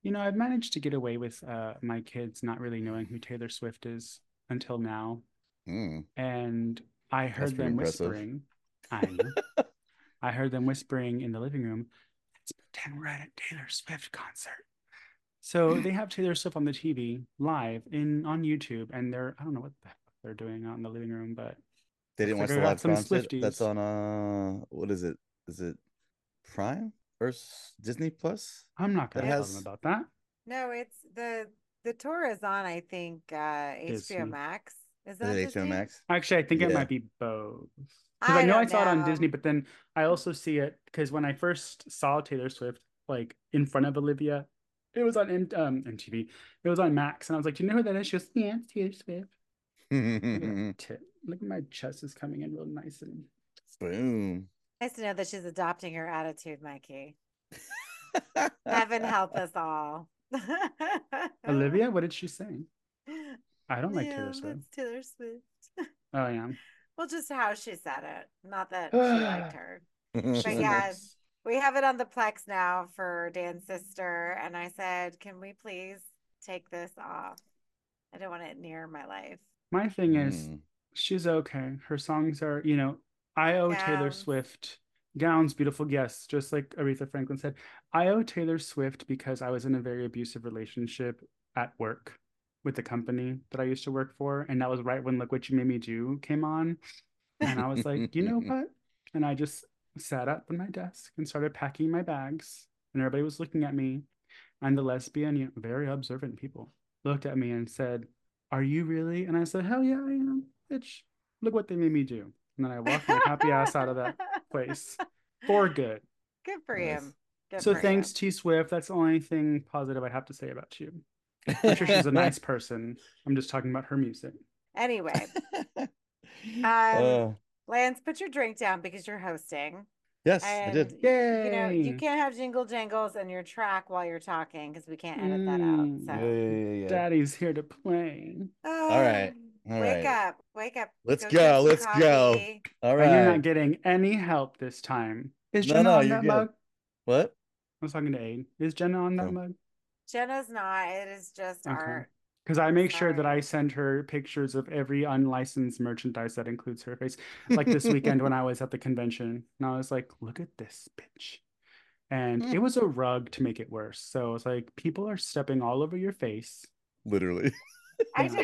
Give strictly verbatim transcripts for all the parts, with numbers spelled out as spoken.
You know, I've managed to get away with uh, my kids not really knowing who Taylor Swift is until now. Hmm, And I that's heard pretty them impressive. whispering. I know. I heard them whispering in the living room. Let's pretend we're at a Taylor Swift concert. So they have Taylor Swift on the T V live in on YouTube, and they're I don't know what the heck they're doing out in the living room, but They didn't looks like watch I the got live some concert. That's Swifties. on uh, what is it? Is it Prime or s- Disney Plus? I'm not That gonna tell them It's has about that. no, it's the the tour is on, I think, uh H B O Disney. Max. Is is it that H B O Disney? Max? Actually, I think it Yeah. might be both. Because I I know I don't saw it on Disney, know. but then I also see it because when I first saw Taylor Swift, like in front of Olivia, it was on M um, M T V. It was on Max, and I was like, "Do you know who that is?" She goes, "Yeah, it's Taylor Swift." Look at that tit. Look at my chest is coming in real nice and Boom. Nice to know that she's adopting her attitude, Mikey. Heaven help us all. Olivia. What did she say? I don't like Taylor Yeah, Swift. that's Taylor Swift. Oh yeah, Well, just how she said it. Not that she liked yeah. her. She's But a yeah, nurse. we have it on the Plex now for Dan's sister. And I said, can we please take this off? I don't want it near my life. My thing is, Mm. she's okay. Her songs are, you know, I owe Taylor Gowns. Swift gowns, beautiful guests, just like Aretha Franklin said. I owe Taylor Swift because I was in a very abusive relationship at work with the company that I used to work for. And that was right when Look What You Made Me Do came on. And I was like, you know what? And I just sat up on my desk and started packing my bags. And everybody was looking at me. And the lesbian, you know, very observant people, looked at me and said, "Are you really?" And I said, "Hell yeah, I am, bitch. Look what they made me do." And then I walked my happy ass out of that place for good. Good for Nice. you. Good So for you. thanks, T Swift. That's the only thing positive I have to say about you. I'm sure she's a Nice. nice person. I'm just talking about her music. Anyway, um, uh, Lance, put your drink down because you're hosting. yes, I And did. you know, you Yay! can't have jingle jangles in your track while you're talking because we can't edit that out. Mm, Yeah, So, yeah, yeah, yeah. Daddy's here to play. All uh, right. All wake right. up, wake up, Let's go get go. some Let's go. coffee. All And you're not right. getting any help this time. Is No, Jenna no, on you're that good. mug? What? I was talking to Aid. Is Jenna on that Cool. mug? Jenna's not, it is just Okay. art. Because I I'm make sure that I sorry. send her pictures of every unlicensed merchandise that includes her face. Like this weekend when I was at the convention, and I was like, look at this bitch. And it was a rug to make it worse. So it's like, people are stepping all over your face. Literally. I Yeah. don't,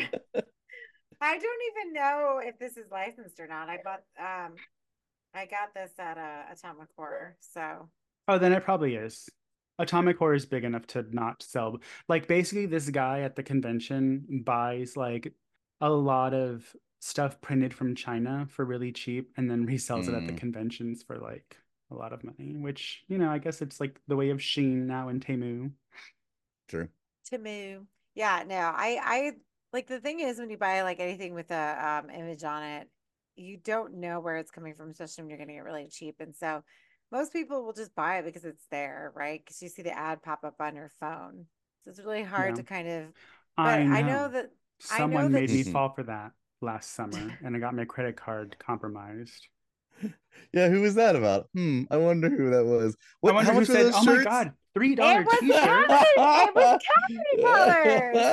I don't even know if this is licensed or not. I bought, um, I got this at a Atomic Horror. So, Oh, then it probably is. Atomic Horror is big enough to not sell. Like basically, this guy at the convention buys like a lot of stuff printed from China for really cheap and then resells it at the Mm, conventions for like a lot of money, which, you know, I guess it's like the way of Shein now in Temu. true. Timu. Yeah, no, I, I like the thing is when you buy like anything with a um image on it, you don't know where it's coming from, especially when you're getting it really cheap. And so most people will just buy it because it's there, right? Because you see the ad pop up on your phone. So it's really hard Yeah, to kind of, but I I know know. that I know Someone that made me sh fall for that last summer and I got my credit card compromised. Yeah, who was that about? Hmm, I wonder who that was. I What? How wonder who much were said, those "Oh my shirts? God, three it dollars was t-shirts." cavity, it was cavity colors.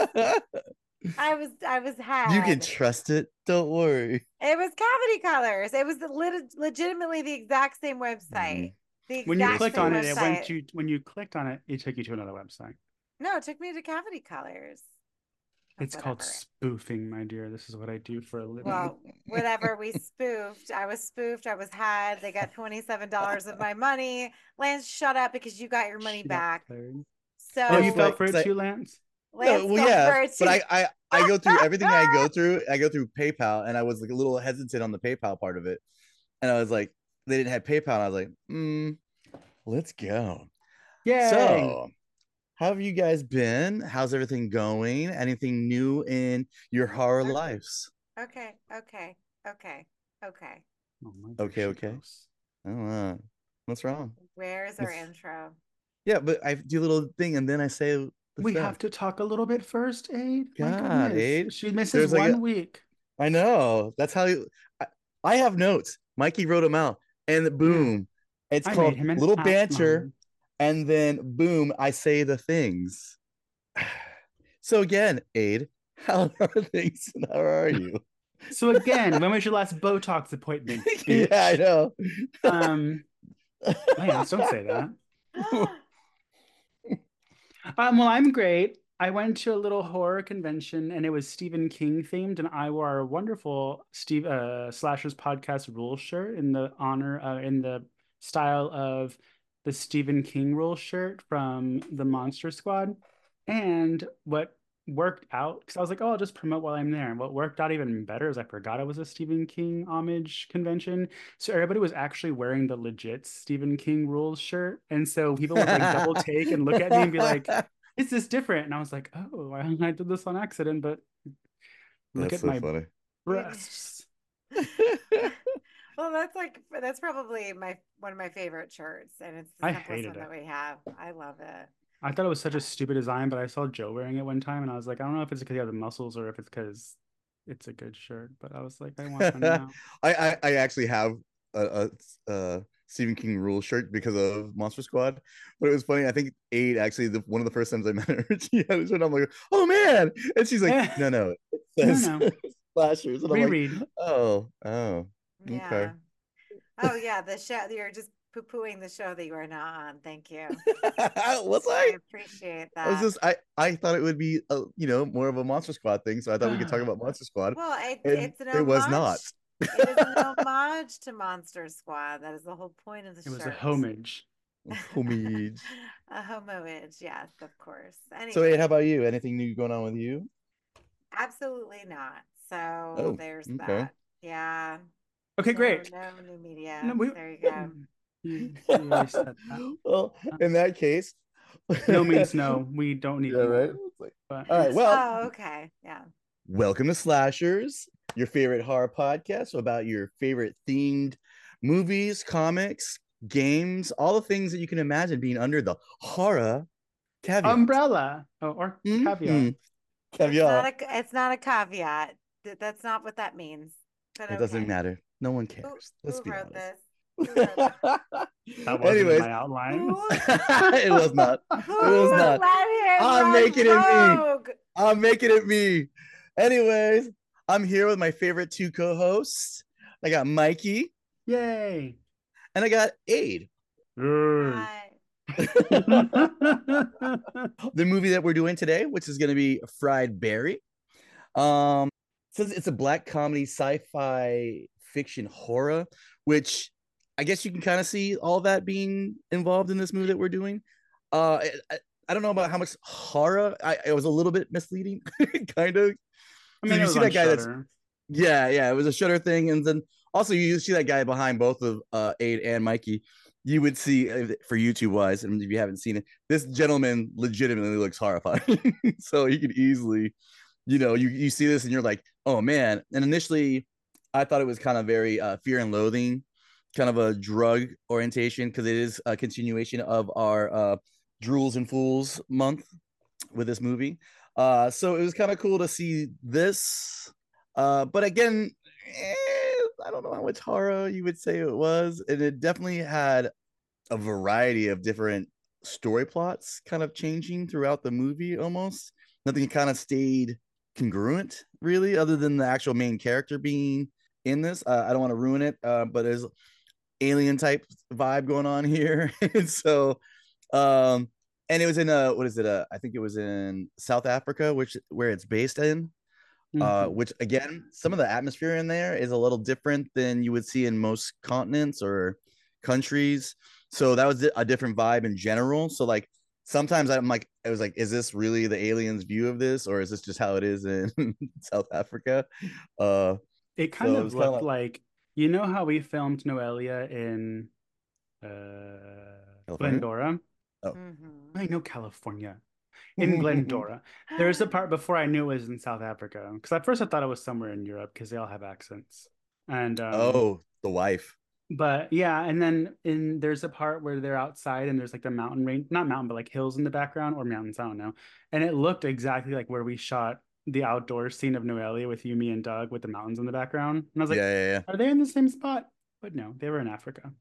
I was I was You can had. trust it. Don't worry. It was cavity colors. It was lit- legitimately the exact same Mm, website. The When you exact just clicked same on for it, it went website. to when you clicked on it, it took you to another website. No, it took me to cavity colors. Oh, It's called whatever. spoofing, my dear. This is what I do for a living. Well, whatever we spoofed. I was spoofed. I was had. They got twenty-seven dollars of my money. Lance, shut up because you got your money She got back. declared. Oh, you it's fell So for like, it cause too, Lance? No, Lance well, fell yeah, for it but too. I, I, I go through everything I go through. I go through PayPal, and I was like a little hesitant on the PayPal part of it, and I was like, they didn't have PayPal, and I was like, mm, let's go. Yay! So, how have you guys been? How's everything going? Anything new in your horror Okay. lives? Okay. Okay. Okay. Okay. Oh my, there Okay, she okay. goes. Oh, uh, what's wrong? Where's our What's intro? yeah, but I do a little thing, and then I say the We have stuff. to talk a little bit first, Aid. My God, goodness, Aid. she misses There's like a one week. I know. That's how you, I, I have notes. Mikey wrote them out, and Yeah, boom, it's I made called him an Little Banter. outline. and then boom, I say the things. So again, Aid, how are things and how are you? So again, when was your last Botox appointment, bitch? Yeah, I know. Um, Lance, don't say that. Um, well, I'm great. I went to a little horror convention and it was Stephen King themed, and I wore a wonderful Steve uh Slashers Podcast Rules shirt in the honor uh, in the style of the Stephen King Rules shirt from the Monster Squad. And what worked out, because I was like, oh, I'll just promote while I'm there. And what worked out even better is I forgot it was a Stephen King homage convention. So everybody was actually wearing the legit Stephen King Rules shirt. And so people would like double take and look at me and be like, is this different? And I was like, oh, I, I did this on accident, but look That's at so my funny. breasts. Well, that's like that's probably my one of my favorite shirts, and it's the I simplest hated one it. that we have. I love it. I thought it was such a stupid design, but I saw Joe wearing it one time and I was like, I don't know if it's because he has the muscles or if it's because it's a good shirt, but I was like, I want one now. I, I I actually have a, a, a Stephen King rule shirt because of Monster Squad, but it was funny. I think Aid actually the, one of the first times I met her, she had a shirt. I'm like, oh man, and she's like, no, no, it No, says no. Slashers, and I'm Reread. like, oh, oh, okay. Yeah. Oh yeah, the show you're just poo-pooing the show that you are not on. Thank you. Was I I? appreciate I was that. just I I thought it would be a, you know, more of a Monster Squad thing, so I thought we could talk about Monster Squad, Well, it, and it's an it was not. homage. It is an homage to Monster Squad. That is the whole point of the It was a shirt. homage. Homage. A homage, yes, of course. So, Aid, how Anyway, about you? Anything new going on with you? absolutely not. So Oh, there's okay. that. Yeah. Okay, No, great. no new media. No, we, There you go. you, you already said that. Well, Uh, in that case, no means no. We don't need yeah, right. more. It's like, But all right, well, Oh, okay. Yeah. welcome to Slashers, your favorite horror podcast about your favorite themed movies, comics, games, all the things that you can imagine being under the horror caveat. umbrella. Oh, or Mm-hmm. caveat. It's not Caveat. a it's not a caveat. Th- That's not what that means. But It doesn't okay. matter. No one Who cares. Let's who be wrote honest. this? Who wrote this? That wasn't in Anyways, my outline. Who it was not. It was who not. let him I'm run making it me. rogue? I'm making it me. Anyways, I'm here with my favorite two co-hosts. I got Mikey Yay. and I got Aid. Yay. Hi. The movie that we're doing today, which is going to be Fried Berry. Um, says it's a black comedy, sci-fi fiction horror, which I guess you can kind of see all that being involved in this movie that we're doing. Uh, I, I don't know about how much horror. I it was a little bit misleading, kind of. I mean, You it was see on that guy that's Shudder. yeah, yeah, it was a Shutter thing, and then also you see that guy behind both of uh Aid and Mikey. You would see uh, for YouTube wise, and if you haven't seen it, this gentleman legitimately looks horrifying. So he could easily, you know, you you see this and you're like, oh man. And initially, I thought it was kind of very uh, Fear and Loathing, kind of a drug orientation because it is a continuation of our uh, Drools and Fools month with this movie. Uh, so it was kind of cool to see this. Uh, but again, eh, I don't know how much horror you would say it was, and it definitely had a variety of different story plots kind of changing throughout the movie almost. Nothing kind of stayed congruent really, other than the actual main character being in this. Uh, I don't want to ruin it, uh, but there's alien type vibe going on here. And so, um, and it was in a what is it? Uh, I think it was in South Africa, which where it's based in. Uh, Mhm. which again, some of the atmosphere in there is a little different than you would see in most continents or countries. So that was a different vibe in general. So like sometimes I'm like, I was like, is this really the aliens' view of this, or is this just how it is in South Africa? Uh, It kind so it of was kind of looked like like, you know how we filmed Noelia in uh, California. Glendora? Oh, Mhm. I know California. In Glendora. There's a part before I knew it was in South Africa. Because at first I thought it was somewhere in Europe because they all have accents. And um, oh, the wife. but yeah, and then in there's a part where they're outside and there's like the mountain range, not mountain, but like hills in the background or mountains, I don't know. And it looked exactly like where we shot the outdoor scene of Noelia with you, me, and Doug with the mountains in the background. And I was like, Yeah, yeah, yeah. are they in the same spot? But no, they were in Africa.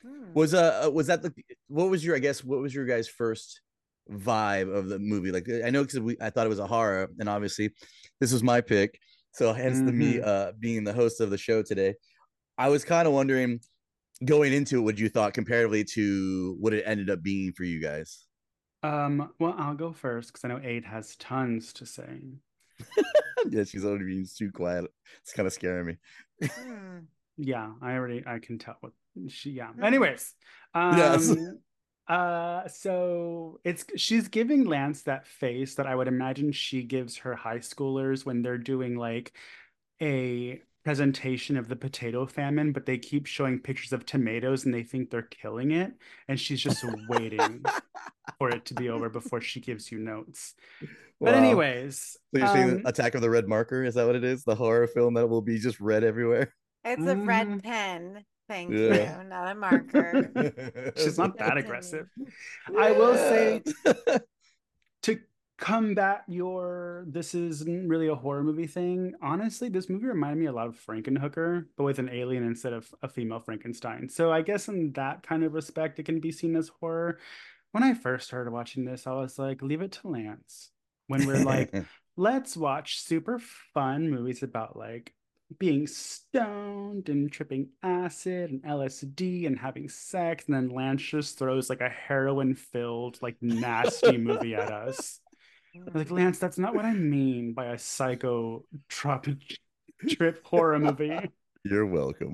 Hmm. Was uh was that the what was your I guess what was your guys' first vibe of the movie? Like I know because we I thought it was a horror, and obviously this was my pick, so hence the me Mm-hmm. uh being the host of the show today. I was kind of wondering going into it what you thought comparatively to what it ended up being for you guys. Um, well, I'll go first because I know Aid has tons to say. Yeah, she's already being too quiet. It's kind of scaring me. Hmm. Yeah, I already I can tell what she yeah. Hmm. Anyways, Yes. um uh so it's she's giving Lance that face that I would imagine she gives her high schoolers when they're doing like a presentation of the potato famine, but they keep showing pictures of tomatoes and they think they're killing it, and she's just waiting for it to be over before she gives you notes. But Wow. anyways, So you're saying um Attack of the Red Marker? Is that what it is? The horror film that will be just red everywhere? It's a red mhm. pen. Thank you, Yeah. not a marker. She's not that Continue. aggressive. I will Yeah. say to combat your this isn't really a horror movie thing, honestly, this movie reminded me a lot of Frankenhooker, but with an alien instead of a female Frankenstein. So I guess in that kind of respect, it can be seen as horror. When I first started watching this, I was like, leave it to Lance. When we're like, let's watch super fun movies about like being stoned and tripping acid and L S D and having sex, and then Lance just throws like a heroin filled, like nasty movie at us. Like, Hmm. Lance, that's not what I mean by a psychotropic trip horror movie. You're welcome.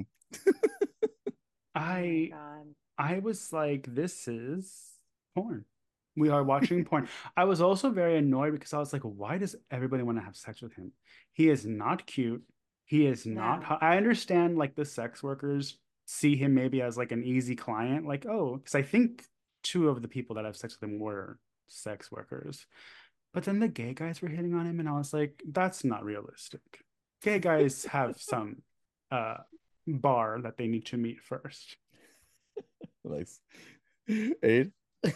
Oh my I God. I was like, this is porn. We are watching porn. I was also very annoyed because I was like, why does everybody want to have sex with him? He is not cute. He is not No. hot. I understand like the sex workers see him maybe as like an easy client, like, oh, because I think two of the people that have sex with him were sex workers. But then the gay guys were hitting on him, and I was like, that's not realistic. Gay guys have some uh bar that they need to meet first. Nice. Aid.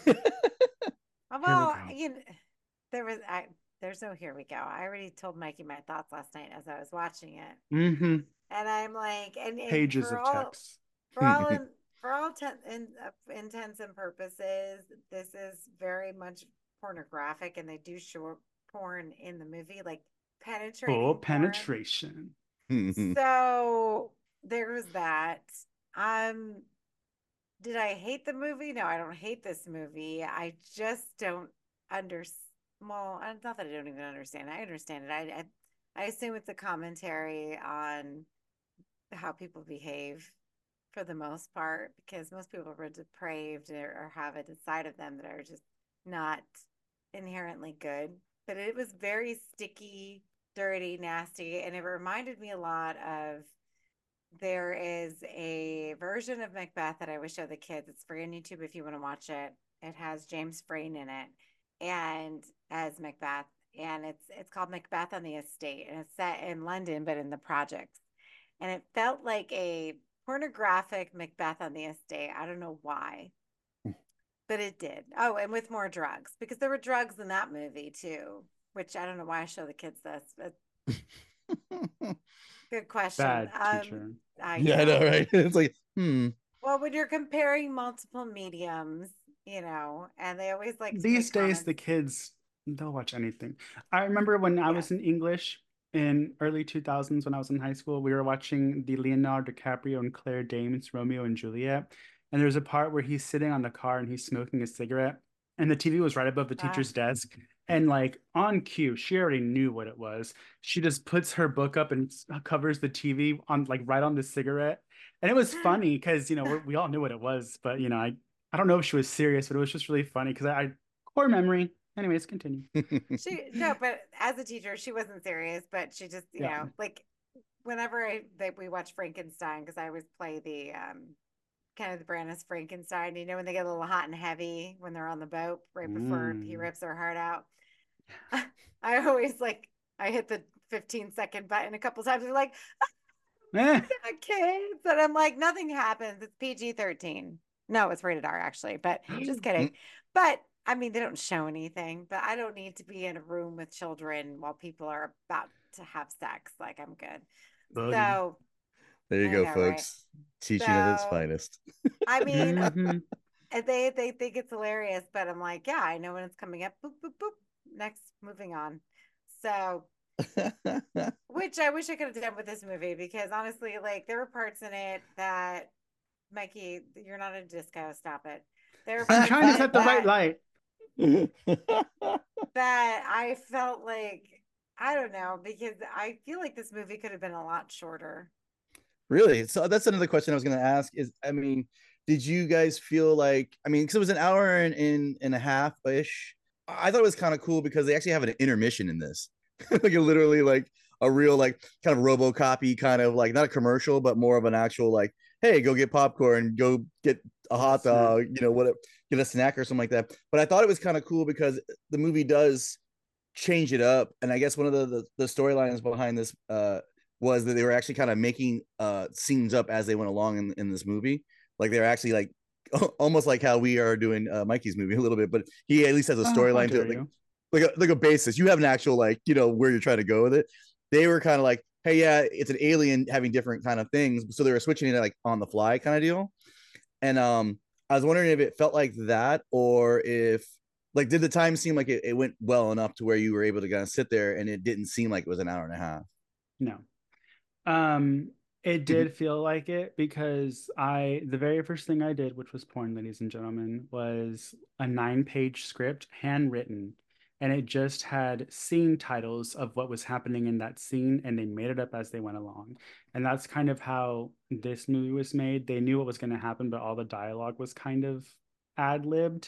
Uh, Here we Well, go. you know, there was I there's no here we go. I already told Mikey my thoughts last night as I was watching it. Mm-hmm. And I'm like, and, and Pages for of all text. for all in, for all ten, in, uh, intents and purposes, this is very much pornographic, and they do show porn in the movie, like Full penetrating porn. penetration. So there was that. Um, did I hate the movie? No, I don't hate this movie. I just don't understand. Well, not that I don't even understand. I understand it. I, I I assume it's a commentary on how people behave for the most part, because most people are depraved or, or have a side of them that are just not inherently good. But it was very sticky, dirty, nasty, and it reminded me a lot of, there is a version of Macbeth that I would show the kids. It's free on YouTube if you want to watch it. It has James Frain in it, and as Macbeth, and it's it's called Macbeth on the Estate, and it's set in London, but in the projects. And it felt like a pornographic Macbeth on the Estate. I don't know why, but it did. Oh, and with more drugs, because there were drugs in that movie too, which I don't know why I show the kids this, but good question. Bad Um, teacher. I Yeah, I know, know. right? It's like, hmm. Well, when you're comparing multiple mediums, you know, and they always like to These make days, comments. the kids, they'll watch anything. I remember when I Yes. was in English in early two thousands when I was in high school, we were watching the Leonardo DiCaprio and Claire Danes Romeo and Juliet. And there's a part where he's sitting on the car and he's smoking a cigarette, and the T V was right above the Uh, teacher's desk. And like on cue, she already knew what it was. She just puts her book up and covers the T V on like right on the cigarette. And it was funny because, you know, we're, we all knew what it was, but, you know, I, I don't know if she was serious, but it was just really funny because I, I core memory. Anyways, continue. she no, but as a teacher, she wasn't serious, but she just, you Yeah. know, like whenever I that we watch Frankenstein, because I always play the um Kenneth Branagh's Frankenstein. You know, when they get a little hot and heavy when they're on the boat right before he Mm. rips her heart out. I always like I hit the fifteen second button a couple times. They're like, Eh. kids, and I'm like, nothing happens. It's P G thirteen. No, it's rated R actually, but just kidding. But I mean, they don't show anything, but I don't need to be in a room with children while people are about to have sex. Like, I'm good. Boogie. So There you I go, know, right? folks. Teaching at its So, finest. I mean, Hmm. and they they think it's hilarious, but I'm like, yeah, I know when it's coming up. Boop boop boop. Next, moving on. So, which I wish I could have done with this movie because honestly, like there were parts in it that Mikey, you're not a disco. Stop it. There were I'm parts trying in to it set the right that light. that I felt like I don't know because I feel like this movie could have been a lot shorter. Really? So that's another question I was going to ask is, I mean, did you guys feel like, I mean, because it was an hour and, and, and a half ish. I thought it was kind of cool because they actually have an intermission in this. Like, literally, like a real, like, kind of Robocopy kind of like, not a commercial, but more of an actual, like, hey, go get popcorn, go get a hot Snack. dog, you know, whatever, get a snack or something like that. But I thought it was kind of cool because the movie does change it up. And I guess one of the, the, the storylines behind this uh, was that they were actually kind of making uh, scenes up as they went along in, in this movie. Like they're actually like almost like how we are doing uh, Mikey's movie a little bit, but he at least has a Oh, how storyline to dare it, like you? like a, like a basis. You have an actual like you know where you're trying to go with it. They were kind of like, hey, yeah, it's an alien having different kind of things, so they were switching it like on the fly kind of deal. And um, I was wondering if it felt like that or if like did the time seem like it, it went well enough to where you were able to kind of sit there and it didn't seem like it was an hour and a half. No. Um, it did feel like it because I the very first thing I did, which was porn, ladies and gentlemen, was a nine-page script, handwritten, and it just had scene titles of what was happening in that scene, and they made it up as they went along. And that's kind of how this movie was made. They knew what was going to happen, but all the dialogue was kind of ad-libbed.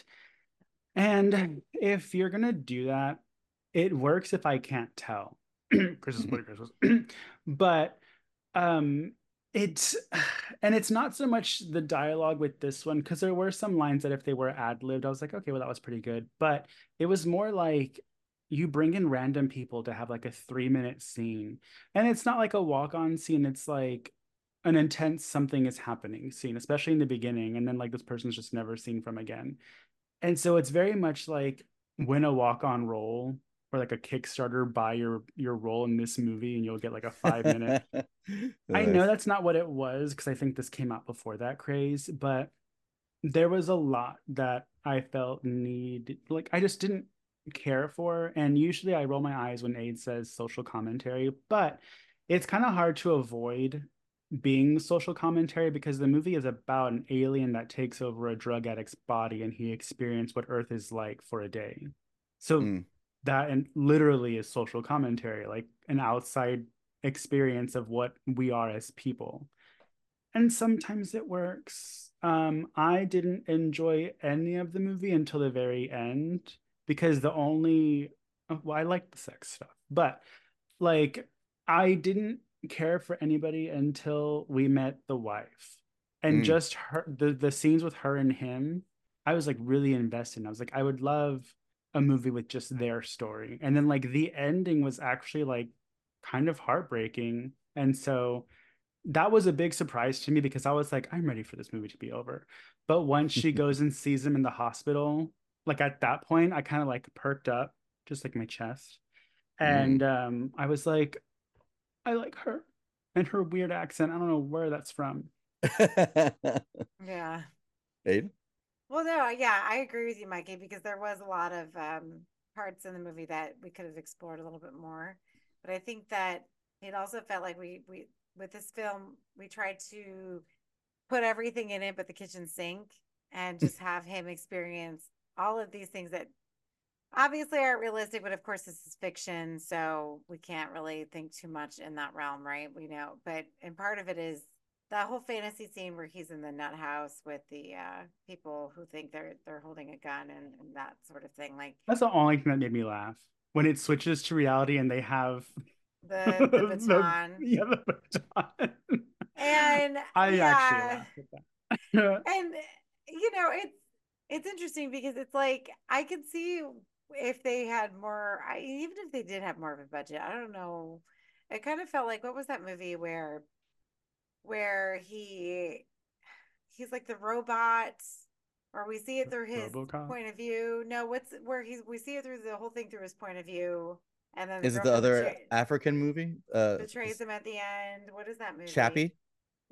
And if you're gonna do that, it works if I can't tell. Chris is what Chris was. But um it's and it's not so much the dialogue with this one because there were some lines that if they were ad-libbed, I was like, okay, well, that was pretty good. But it was more like you bring in random people to have like a three minute scene. And it's not like a walk-on scene, it's like an intense something is happening scene, especially in the beginning, and then like this person's just never seen from again. And so it's very much like win a walk-on role or like a Kickstarter, buy your your role in this movie and you'll get like a five minute. I know Nice. that's not what it was because I think this came out before that craze, but there was a lot that I felt need like I just didn't care for. And usually I roll my eyes when Aid says social commentary, but it's kind of hard to avoid being social commentary because the movie is about an alien that takes over a drug addict's body and he experienced what Earth is like for a day. So Mm. that and literally is social commentary, like an outside experience of what we are as people. And sometimes it works. Um, I didn't enjoy any of the movie until the very end because the only well, I liked the sex stuff, but like I didn't care for anybody until we met the wife. And Mm. just her the, the scenes with her and him, I was like really invested. I was like, I would love a movie with just their story. And then like the ending was actually like kind of heartbreaking. And so that was a big surprise to me because I was like, I'm ready for this movie to be over. But once she goes and sees him in the hospital, like at that point, I kind of like perked up, just like my chest. Mm. And um, I was like, I like her and her weird accent. I don't know where that's from. Yeah. Aiden? Well, no, yeah, I agree with you, Mikey, because there was a lot of um, parts in the movie that we could have explored a little bit more. But I think that it also felt like we we with this film we tried to put everything in it but the kitchen sink and just have him experience all of these things that obviously aren't realistic, but of course this is fiction, so we can't really think too much in that realm, right? We know, but and part of it is that whole fantasy scene where he's in the nut house with the uh, people who think they're they're holding a gun and, and that sort of thing, like That's the only thing that made me laugh when it switches to reality and they have the the the baton. yeah the baton. And I actually yeah, laughed at that. and you know it's it's interesting because it's like I could see if they had more I, even if they did have more of a budget, I don't know, it kind of felt like what was that movie where where he he's like the robot or we see it through his RoboCop. point of view. No, what's where he's we see it through the whole thing through his point of view, and then the Is it the girlfriend other betray, African movie? Uh, betrays him at the end. What is that movie? Chappie?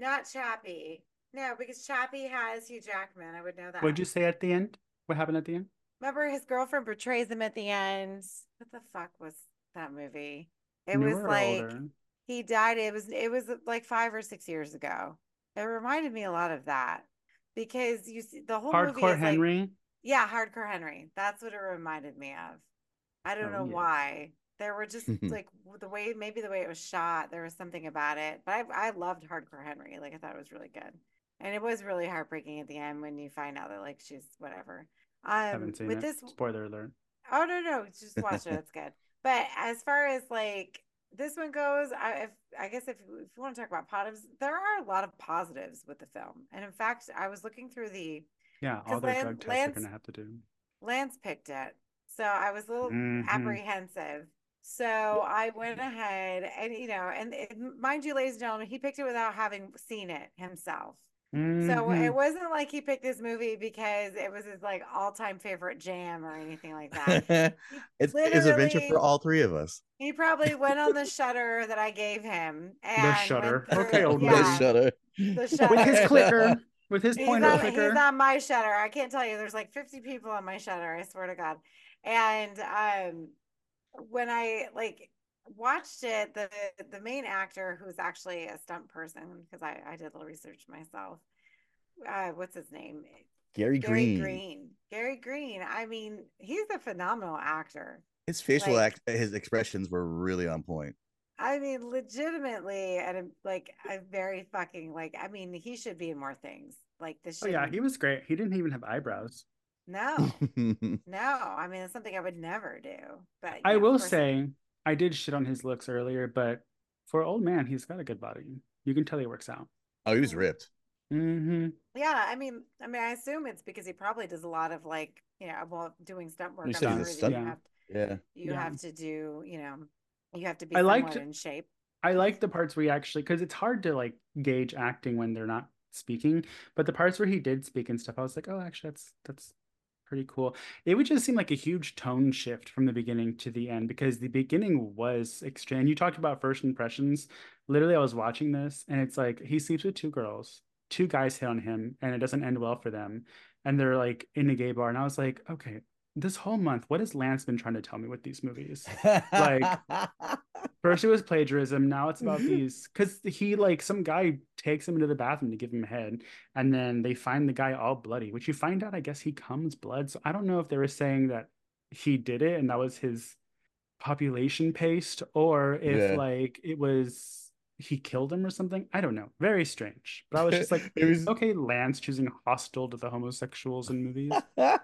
Not Chappie. No, because Chappie has Hugh Jackman. I would know that. What'd you say at the end? What happened at the end? Remember his girlfriend betrays him at the end. What the fuck was that movie? It was Newer or like older? he died. It was it was like five or six years ago. It reminded me a lot of that because you see the whole movie Hardcore is like, Henry. yeah, Hardcore Henry. That's what it reminded me of. I don't Oh know yeah. why. There were just like the way, maybe the way it was shot, there was something about it. But I I loved Hardcore Henry. Like I thought it was really good. And it was really heartbreaking at the end when you find out that like she's whatever. Um Haven't seen with it. this, Spoiler alert. oh no, no, just watch it. It's good. But as far as like this one goes, I if, I guess if, if you want to talk about positives, there are a lot of positives with the film. And in fact, I was looking through the Yeah, all because their Lance drug tests are Lance gonna have to do. Lance picked it. So I was a little Mm-hmm. apprehensive. So I went ahead and, you know, and it, mind you, ladies and gentlemen, he picked it without having seen it himself. So Mm-hmm. it wasn't like he picked this movie because it was his like all-time favorite jam or anything like that. He it's it's a venture for literally, all three of us. he probably went on the Shutter that I gave him The and went Shutter. Okay, through, old The yeah, lady. Shutter. the With his Shutter. clicker. With his He's pointer on he's clicker. on my Shutter. I can't tell you. There's like fifty people on my Shutter. I swear to God. And um, when I like watched it, the the main actor who's actually a stunt person because I I did a little research myself. Uh, what's his name? Gary Gary Green. Green. Gary Green. I mean, he's a phenomenal actor. His facial Like, act, his expressions were really on point. I mean, legitimately, and like a very fucking like. I mean, he should be in more things. Like this Oh yeah, shouldn't. he was great. He didn't even have eyebrows. No, no. I mean, it's something I would never do. But you I know, of will course, say, I did shit on his looks earlier, but for an old man, he's got a good body. You can tell he works out. Oh, he was ripped. Mm-hmm. yeah. I mean, I mean, I assume it's because he probably does a lot of like, you know, well, doing stunt work. You I'm said he's a sure Stunts. that you stunt. Yeah. have Yeah. you Yeah. have to do, you know, you have to be I somewhat liked in shape. I liked the parts where he actually, because it's hard to like gauge acting when they're not speaking, but the parts where he did speak and stuff, I was like, oh, actually, that's that's pretty cool. It would just seem like a huge tone shift from the beginning to the end because the beginning was extreme. And you talked about first impressions. Literally, I was watching this and it's like he sleeps with two girls, two guys hit on him, and it doesn't end well for them. And they're like in a gay bar. And I was like, okay, this whole month, what has Lance been trying to tell me with these movies? Like, first it was plagiarism. Now it's about these because he like some guy takes him into the bathroom to give him a head, and then they find the guy all bloody, which you find out I guess he comes blood. So I don't know if they were saying that he did it and that was his population paste, or if Yeah. like it was he killed him or something. I don't know. Very strange. But I was just like, It was okay, Lance choosing hostile to the homosexuals in movies.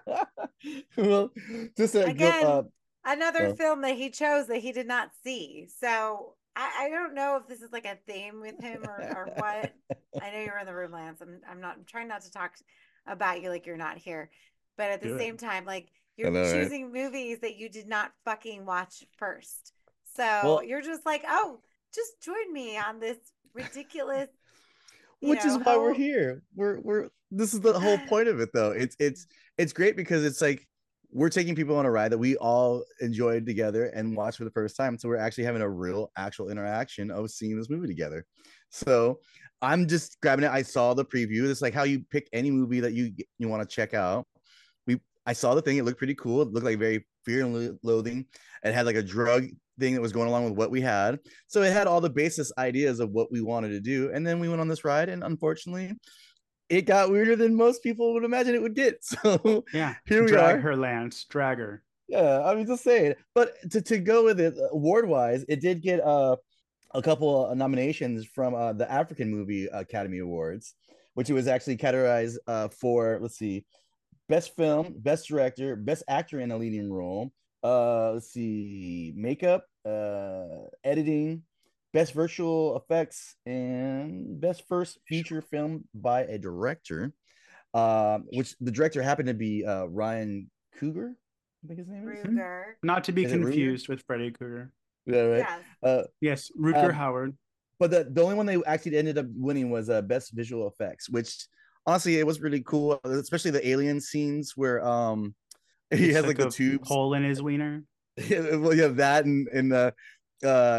well, just a go uh Again, another oh. film that he chose that he did not see. So I, I don't know if this is like a theme with him or, or what. I know you're in the room, Lance. I'm I'm not I'm trying not to talk about you like you're not here. But at the same Good. time, like I you're know, right? choosing movies that you did not fucking watch first. So Well, you're just like, oh, just join me on this ridiculous, you which is know, why we're whole here. We're we're this is the whole point of it though. It's it's it's great because it's like we're taking people on a ride that we all enjoyed together and watched for the first time. So we're actually having a real actual interaction of seeing this movie together. So I'm just grabbing it. I saw the preview. It's like how you pick any movie that you you want to check out. We I saw the thing. It looked pretty cool. It looked like very Fear and Loathing. It had like a drug thing that was going along with what we had. So it had all the basis ideas of what we wanted to do. And then we went on this ride, and unfortunately, it got weirder than most people would imagine it would get. So Yeah. here we Drag are. her, Lance. Drag her. Yeah, I was just saying. But to, to go with it, award wise, it did get uh, a couple of nominations from uh, the African Movie Academy Awards, which it was actually categorized uh, for, let's see, best film, best director, best actor in a leading role. Uh, let's see, makeup, uh, editing, best virtual effects, and best first feature film by a director. Um, which the director happened to be uh, Ryan Coogler, I think his name is. Hmm? Ruger. Not to be Is it Ruger? confused with Freddy Krueger. Yeah, right. Yes. Uh, Yes, Rutger um, Howard. but the, the only one they actually ended up winning was uh, best visual effects, which honestly it was really cool, especially the alien scenes where um he It's has like like the a tubes. hole in his wiener. Yeah, well, yeah, that and and uh, uh,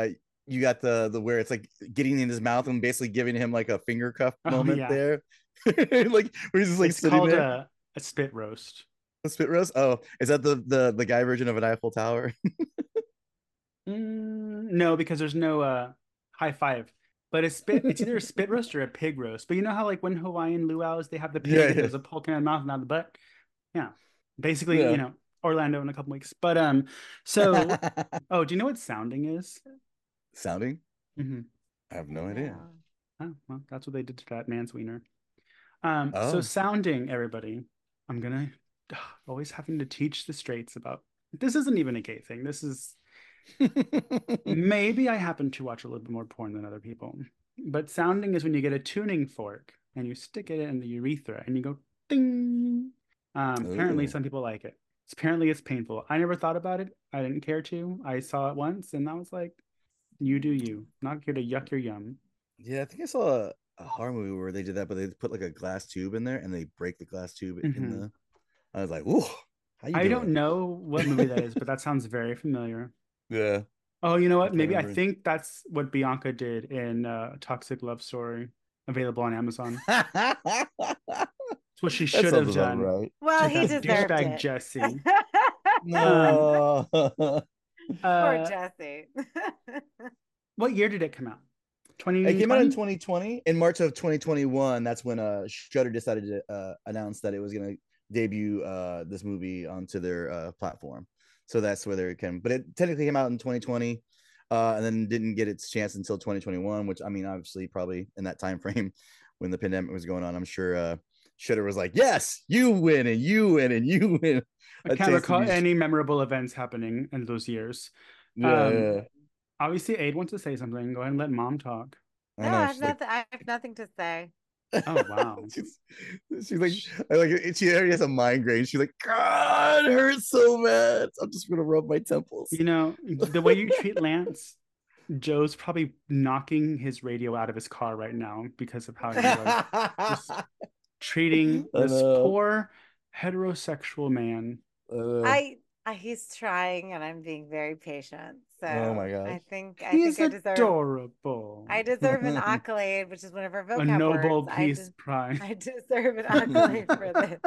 you got the the where it's like getting in his mouth and basically giving him like a finger cuff Oh, moment yeah. there. Like where he's just like It's sitting called there. a, a spit roast. A spit roast. Oh, is that the the the guy version of an Eiffel Tower? Mm, no, because there's no uh high five. But a spit, it's either a spit roast or a pig roast. But you know how like when Hawaiian luau's, they have the Yeah, pig that yeah. does a poke in the mouth and not the butt? Yeah. Basically, Yeah. you know, Orlando in a couple weeks. But um, so oh, do you know what sounding is? Sounding? Hmm. I have no idea. No. Oh, well, that's what they did to that man's wiener. Um, so Oh. sounding, everybody, I'm gonna ugh, always having to teach the straights about this isn't even a gay thing. This is maybe I happen to watch a little bit more porn than other people. But sounding is when you get a tuning fork and you stick it in the urethra and you go ding. Um, apparently Ooh. some people like it. Apparently it's painful. I never thought about it. I didn't care to. I saw it once and I was like, you do you. Not here to yuck your yum. Yeah, I think I saw a, a horror movie where they did that, but they put like a glass tube in there and they break the glass tube in Mhm. the. I was like, "Ooh, how you I doing?" don't know what movie that is, but that sounds very familiar. Yeah, Oh, you know I what? can't Maybe I remember. think that's what Bianca did in uh, Toxic Love Story, available on Amazon. It's what she That should sounds have about done right. Well, with he that deserved douchebag it. Jesse. Um, No. Poor uh, Jesse. what year did it come out? It came out in twenty twenty? twenty twenty. In March of twenty twenty-one, that's when uh Shudder decided to uh, announce that it was going to debut uh this movie onto their uh platform. So that's where it came. But it technically came out in twenty twenty, uh, and then didn't get its chance until twenty twenty-one, which I mean, obviously, probably in that time frame when the pandemic was going on, I'm sure uh Shudder was like, "Yes, you win, and you win, and you win." I A can't taste of recall these. any memorable events happening in those years. Yeah, Um, yeah. obviously, Aid wants to say something. Go ahead and let mom talk. I No, know. I have She's like, nothing. I have nothing to say. Oh, wow. she's, she's like, I like, she already has a migraine. She's like, God, it hurts so bad. I'm just gonna rub my temples. You know, the way you treat Lance, Joe's probably knocking his radio out of his car right now because of how you are just I treating this know. poor heterosexual man. I know. I, I he's trying, and I'm being very patient. Oh So my gosh. I think I He's think I deserve adorable. I deserve an accolade, which is one of our A vocab words. Nobel I Peace de- Prize. I deserve an accolade for this.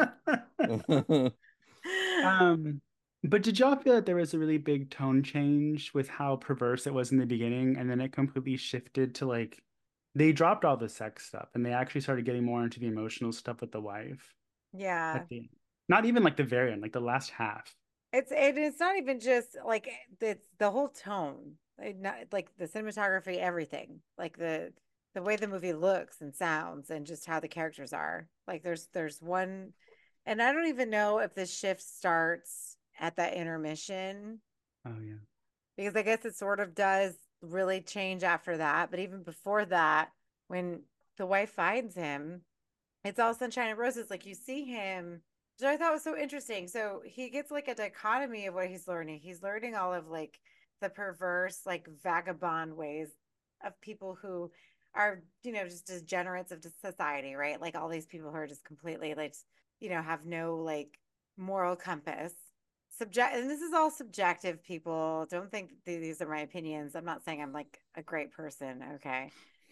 Um, but did y'all feel that there was a really big tone change with how perverse it was in the beginning, and then it completely shifted to like they dropped all the sex stuff and they actually started getting more into the emotional stuff with the wife Yeah. at the not even like the very end, like the last half. It's it, it's not even just like it's the whole tone, It not, like the cinematography, everything, like the the way the movie looks and sounds, and just how the characters are. Like there's there's one, and I don't even know if the shift starts at that intermission Oh yeah. because I guess it sort of does really change after that. But even before that, when the wife finds him, it's all sunshine and roses. Like you see him, which I thought was so interesting. So he gets like a dichotomy of what he's learning. He's learning all of like the perverse, like vagabond ways of people who are, you know, just degenerates of society, right? Like all these people who are just completely like, you know, have no like moral compass. Subject, and this is all subjective, people. Don't think these are my opinions. I'm not saying I'm like a great person, okay?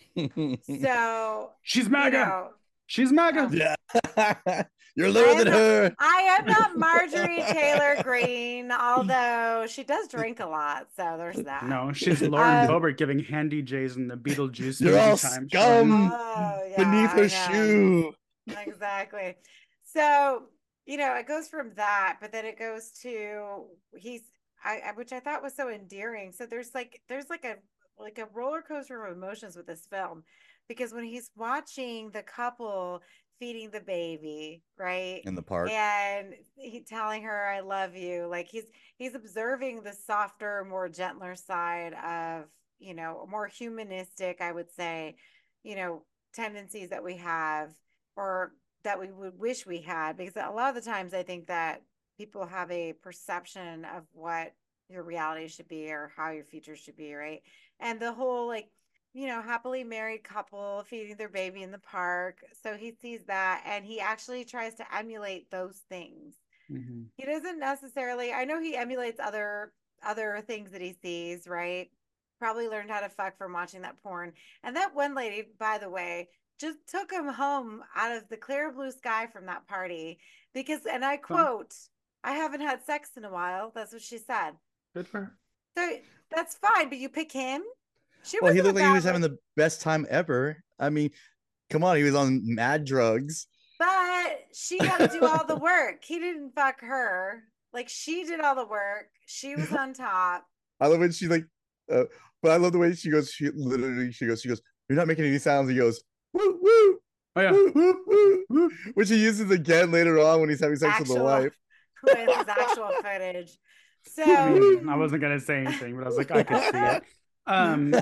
So, She's you MAGA. know, She's MAGA. oh, Yeah. You're I lower am than not her. I am not Marjorie Taylor Greene, although she does drink a lot, so there's that. No, she's Lauren Um, Boebert giving Handy J's in the Beetlejuice You're movie all time, showing scum oh beneath yeah, her I know. shoe. Exactly. So, you know, it goes from that, but then it goes to he's I, I which I thought was so endearing. So there's like there's like a like a roller coaster of emotions with this film because when he's watching the couple feeding the baby, right? In the park. And he telling her I love you, like he's he's observing the softer, more gentler side of, you know, more humanistic, I would say, you know, tendencies that we have or that we would wish we had, because a lot of the times I think that people have a perception of what your reality should be or how your future should be, right? And the whole like, you know, happily married couple feeding their baby in the park, so he sees that and he actually tries to emulate those things. Mhm. He doesn't necessarily, I know he emulates other other things that he sees, right? probably learned how to fuck from watching that porn. And that one lady, by the way, just took him home out of the clear blue sky from that party because, and I Fun. quote, I haven't had sex in a while. That's what she said. Good for her. So that's fine, but you pick him. She Well, he wasn't looked like he about was having like, the best time ever. I mean, come on, he was on mad drugs. but she got to do all the work. He didn't fuck her. Like she did all the work. She was on top. I love when she like, uh, but I love the way she goes. She literally, she goes, she goes. You're not making any sounds. He goes, woo woo, Oh yeah. woo woo woo, woo, which he uses again later on when he's having sex Actual, with the wife. with his actual footage. So I mean, I wasn't gonna say anything, but I was like, I could see it. Um,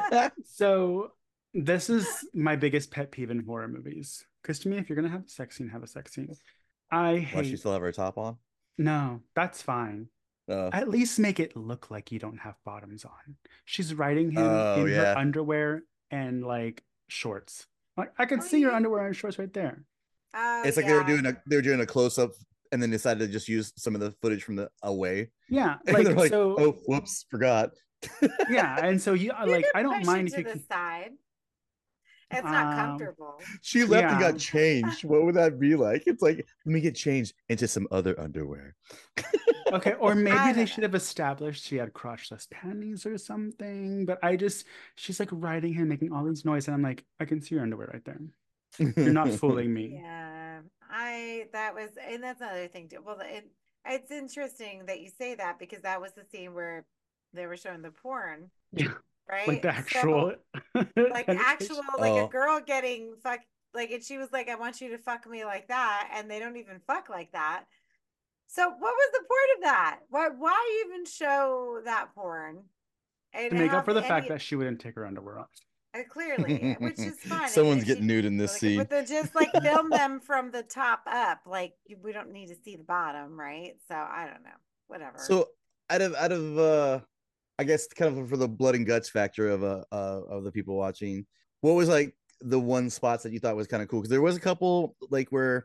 so this is my biggest pet peeve in horror movies. Because to me, if you're gonna have a sex scene, have a sex scene. I Why she hate. still have her top on? No, that's fine. Oh, At least make it look like you don't have bottoms on. She's riding him oh in her yeah. underwear and like shorts. Like I could Oh, see your yeah. underwear and shorts right there. oh, It's like yeah. they were doing a they were doing a close up and then decided to just use some of the footage from the away. Yeah, And like they're like, so. oh, whoops, forgot. Yeah, and so you You like. can I don't push mind it if to you. the side. It's not Um, comfortable. She left and Yeah. got changed. What would that be like? It's like, let me get changed into some other underwear. Okay, or I maybe they don't should know. have established she had crotchless panties or something. But I just, she's like riding him, making all these noise, and I'm like, I can see your underwear right there. You're not fooling me. Yeah, I that was, and that's another thing too. Well, it, it's interesting that you say that because that was the scene where they were showing the porn, Yeah, like right? the actual So, like actual, penetration. like a Oh, girl getting fuck, like, and she was like, "I want you to fuck me like that," and they don't even fuck like that. So, what was the point of that? Why, why even show that porn and To make up have for the fact any? that she wouldn't take her underwear off. Uh, clearly, which is fine if, someone's if getting she nude in this really good, scene. but then just like film them from the top up. Like we don't need to see the bottom, right? So I don't know. Whatever. So out of out of uh I guess kind of for the blood and guts factor of uh, uh of the people watching, what was like the one spots that you thought was kind of cool? Because there was a couple like where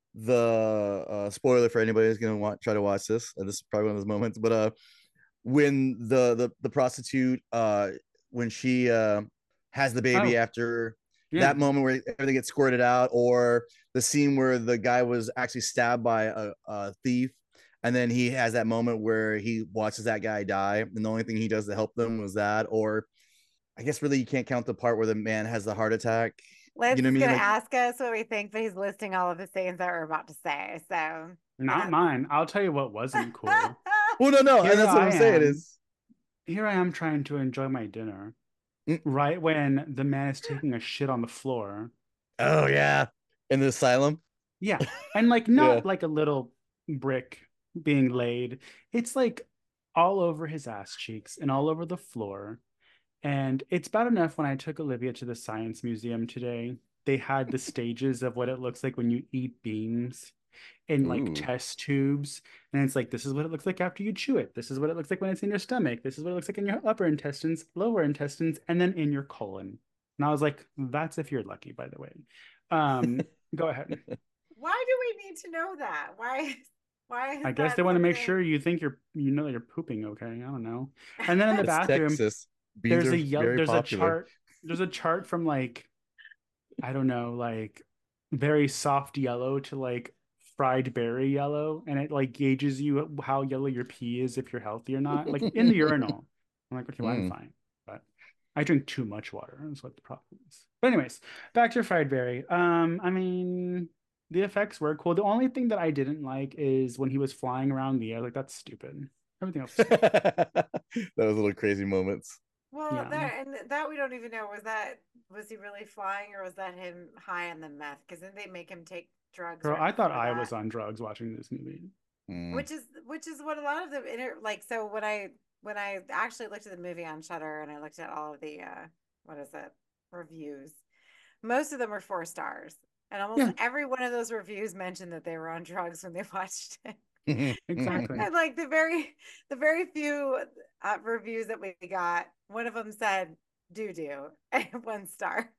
the uh spoiler for anybody who's gonna want try to watch this, and this is probably one of those moments, but uh when the the the prostitute uh when she uh has the baby Oh, after yeah. that moment where everything gets squirted out, or the scene where the guy was actually stabbed by a, a thief and then he has that moment where he watches that guy die and the only thing he does to help them was that, or I guess really you can't count the part where the man has the heart attack. You Lance know what I is mean? gonna Like, ask us what we think, but he's listing all of the scenes that we're about to say. So Not yeah. mine. I'll tell you what wasn't cool. well, no, no, and Here that's what I I'm saying am. is, Here I am trying to enjoy my dinner. Mm. Right when the man is taking a shit on the floor. oh yeah, in the asylum. Yeah. And like Yeah. not like a little brick being laid. It's like all over his ass cheeks and all over the floor. And it's bad enough when I took Olivia to the science museum today. They had the stages of what it looks like when you eat beans in like Ooh. test tubes. And it's like, this is what it looks like after you chew it. This is what it looks like when it's in your stomach. This is what it looks like in your upper intestines, lower intestines, and then in your colon. And I was like, that's if you're lucky, by the way. Um, go ahead. Why do we need to know that? Why? Why is I guess that they want to make something? sure you think you're, you know, that you're pooping okay. I don't know. And then in the It's bathroom, Texas. Beans there's are a yellow, very there's popular. a chart, there's a chart from like, I don't know, like very soft yellow to like fried berry yellow, and it like gauges you how yellow your pee is if you're healthy or not, like in the urinal. I'm like, okay, well, I'm Mm. fine, but I drink too much water. That's what the problem is. But anyways, back to fried berry. Um, I mean, the effects were cool. The only thing that I didn't like is when he was flying around the air. Like that's stupid. Everything else was cool. that was little crazy moments. Well, Yeah. that and that we don't even know. Was that was he really flying or was that him high on the meth? Because then they make him take drugs Girl, right I thought before I that. was on drugs watching this movie. Mm. Which is which is what a lot of the inter like. So when I when I actually looked at the movie on Shudder and I looked at all of the uh what is it reviews, most of them were four stars, and almost Yeah. every one of those reviews mentioned that they were on drugs when they watched it. Exactly. And like the very the very few uh, reviews that we got, one of them said doo doo one star.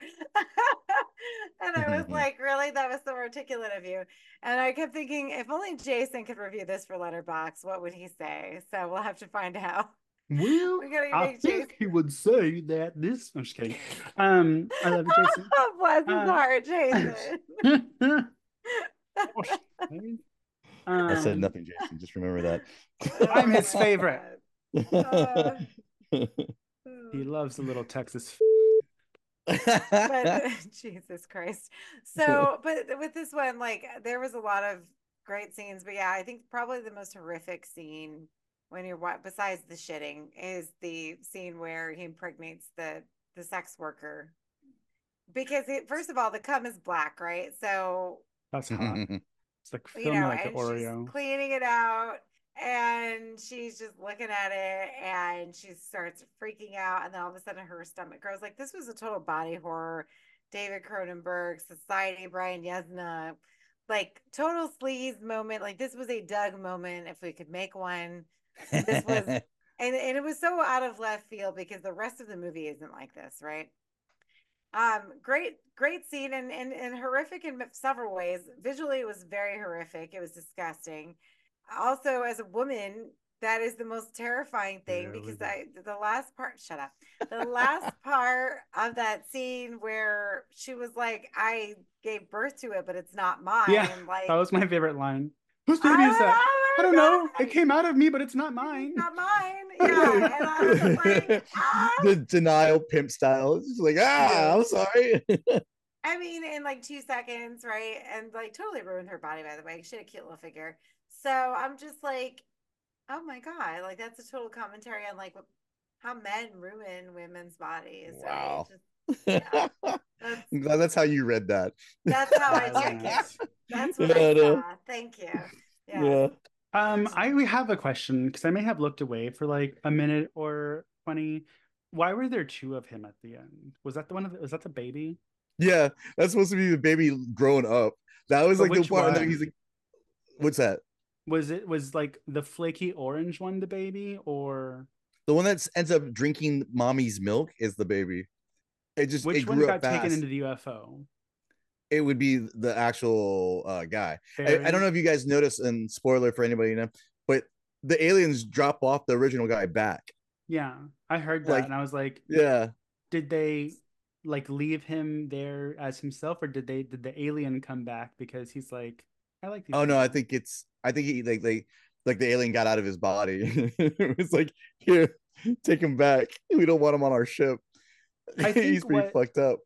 And I was like, really? That was so articulate of you. And I kept thinking, if only Jason could review this for Letterboxd, what would he say? So we'll have to find out. Well, We gotta I make Jason. think he would say that this. I'm just kidding. Um, I love you, Jason. Oh, bless his Uh, heart, Jason. Gosh, man. I said um, nothing, Jason. Just remember that. Oh I'm his my favorite. God. Uh, He loves a little Texas. but Jesus Christ. So, but with this one, like there was a lot of great scenes, but yeah, I think probably the most horrific scene when you're what besides the shitting is the scene where he impregnates the the sex worker because it, first of all, the cum is black, right? So That's hot. It's like you filming know, like an and she's Oreo. cleaning it out and she's just looking at it and she starts freaking out. And then all of a sudden her stomach grows. Like this was a total body horror. David Cronenberg, Society, Brian Yesna, like total sleaze moment. Like this was a Doug moment if we could make one. This was, and, and it was so out of left field because the rest of the movie isn't like this, right? Um, great, great scene and, and and horrific in several ways. Visually, it was very horrific. It was disgusting. Also, as a woman, that is the most terrifying thing Yeah, because really. I the last part, shut up. The last part of that scene where she was like, I gave birth to it, but it's not Yeah, mine. that Like, was my favorite line. Whose baby is that? I oh don't my know. It God, came out of me, but it's not it's mine. not mine. Yeah. And I was just like, ah. The denial pimp style. It's just like, ah, I'm Yes. sorry. I mean, in like two seconds, right? And like totally ruined her body, by the way. She had a cute little figure. So I'm just like, oh my God, like that's a total commentary on like how men ruin women's bodies, right? Wow. Just, yeah, that's I'm glad that's how you read that. that's how I took it. Violence. That's what I Yeah, no. saw. Thank you. Yes. Yeah. Um, I we have a question because I may have looked away for like a minute or twenty. Why were there two of him at the end? Was that the one of the, was that the baby? Yeah. That's supposed to be the baby growing up. That was But like the which part that he's one? like, what's that? Was it was like the flaky orange one the baby or The one that ends up drinking mommy's milk is the baby. It just it which one grew up got taken fast. into the U F O? It would be the actual uh, guy. I, I don't Barry? know if you guys noticed, and spoiler for anybody, you know, but the aliens drop off the original guy back. Yeah, I heard that Like, and I was like, yeah, did they like leave him there as himself or did they did the alien come back because he's like, I like these oh no, I people. think it's I think he like they like the alien got out of his body. It was like, here, take him back. We don't want him on our ship. I He's think pretty what fucked up.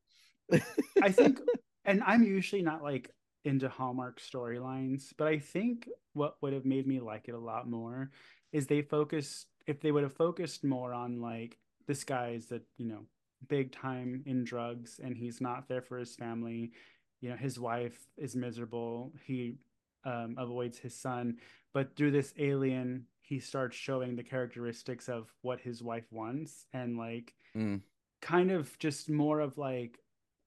I think, and I'm usually not like into Hallmark storylines, but I think what would have made me like it a lot more is they focused, if they would have focused more on like this guy's that, you know, big time in drugs and he's not there for his family. You know, his wife is miserable. He um, avoids his son, but through this alien, he starts showing the characteristics of what his wife wants and like Mm. kind of just more of like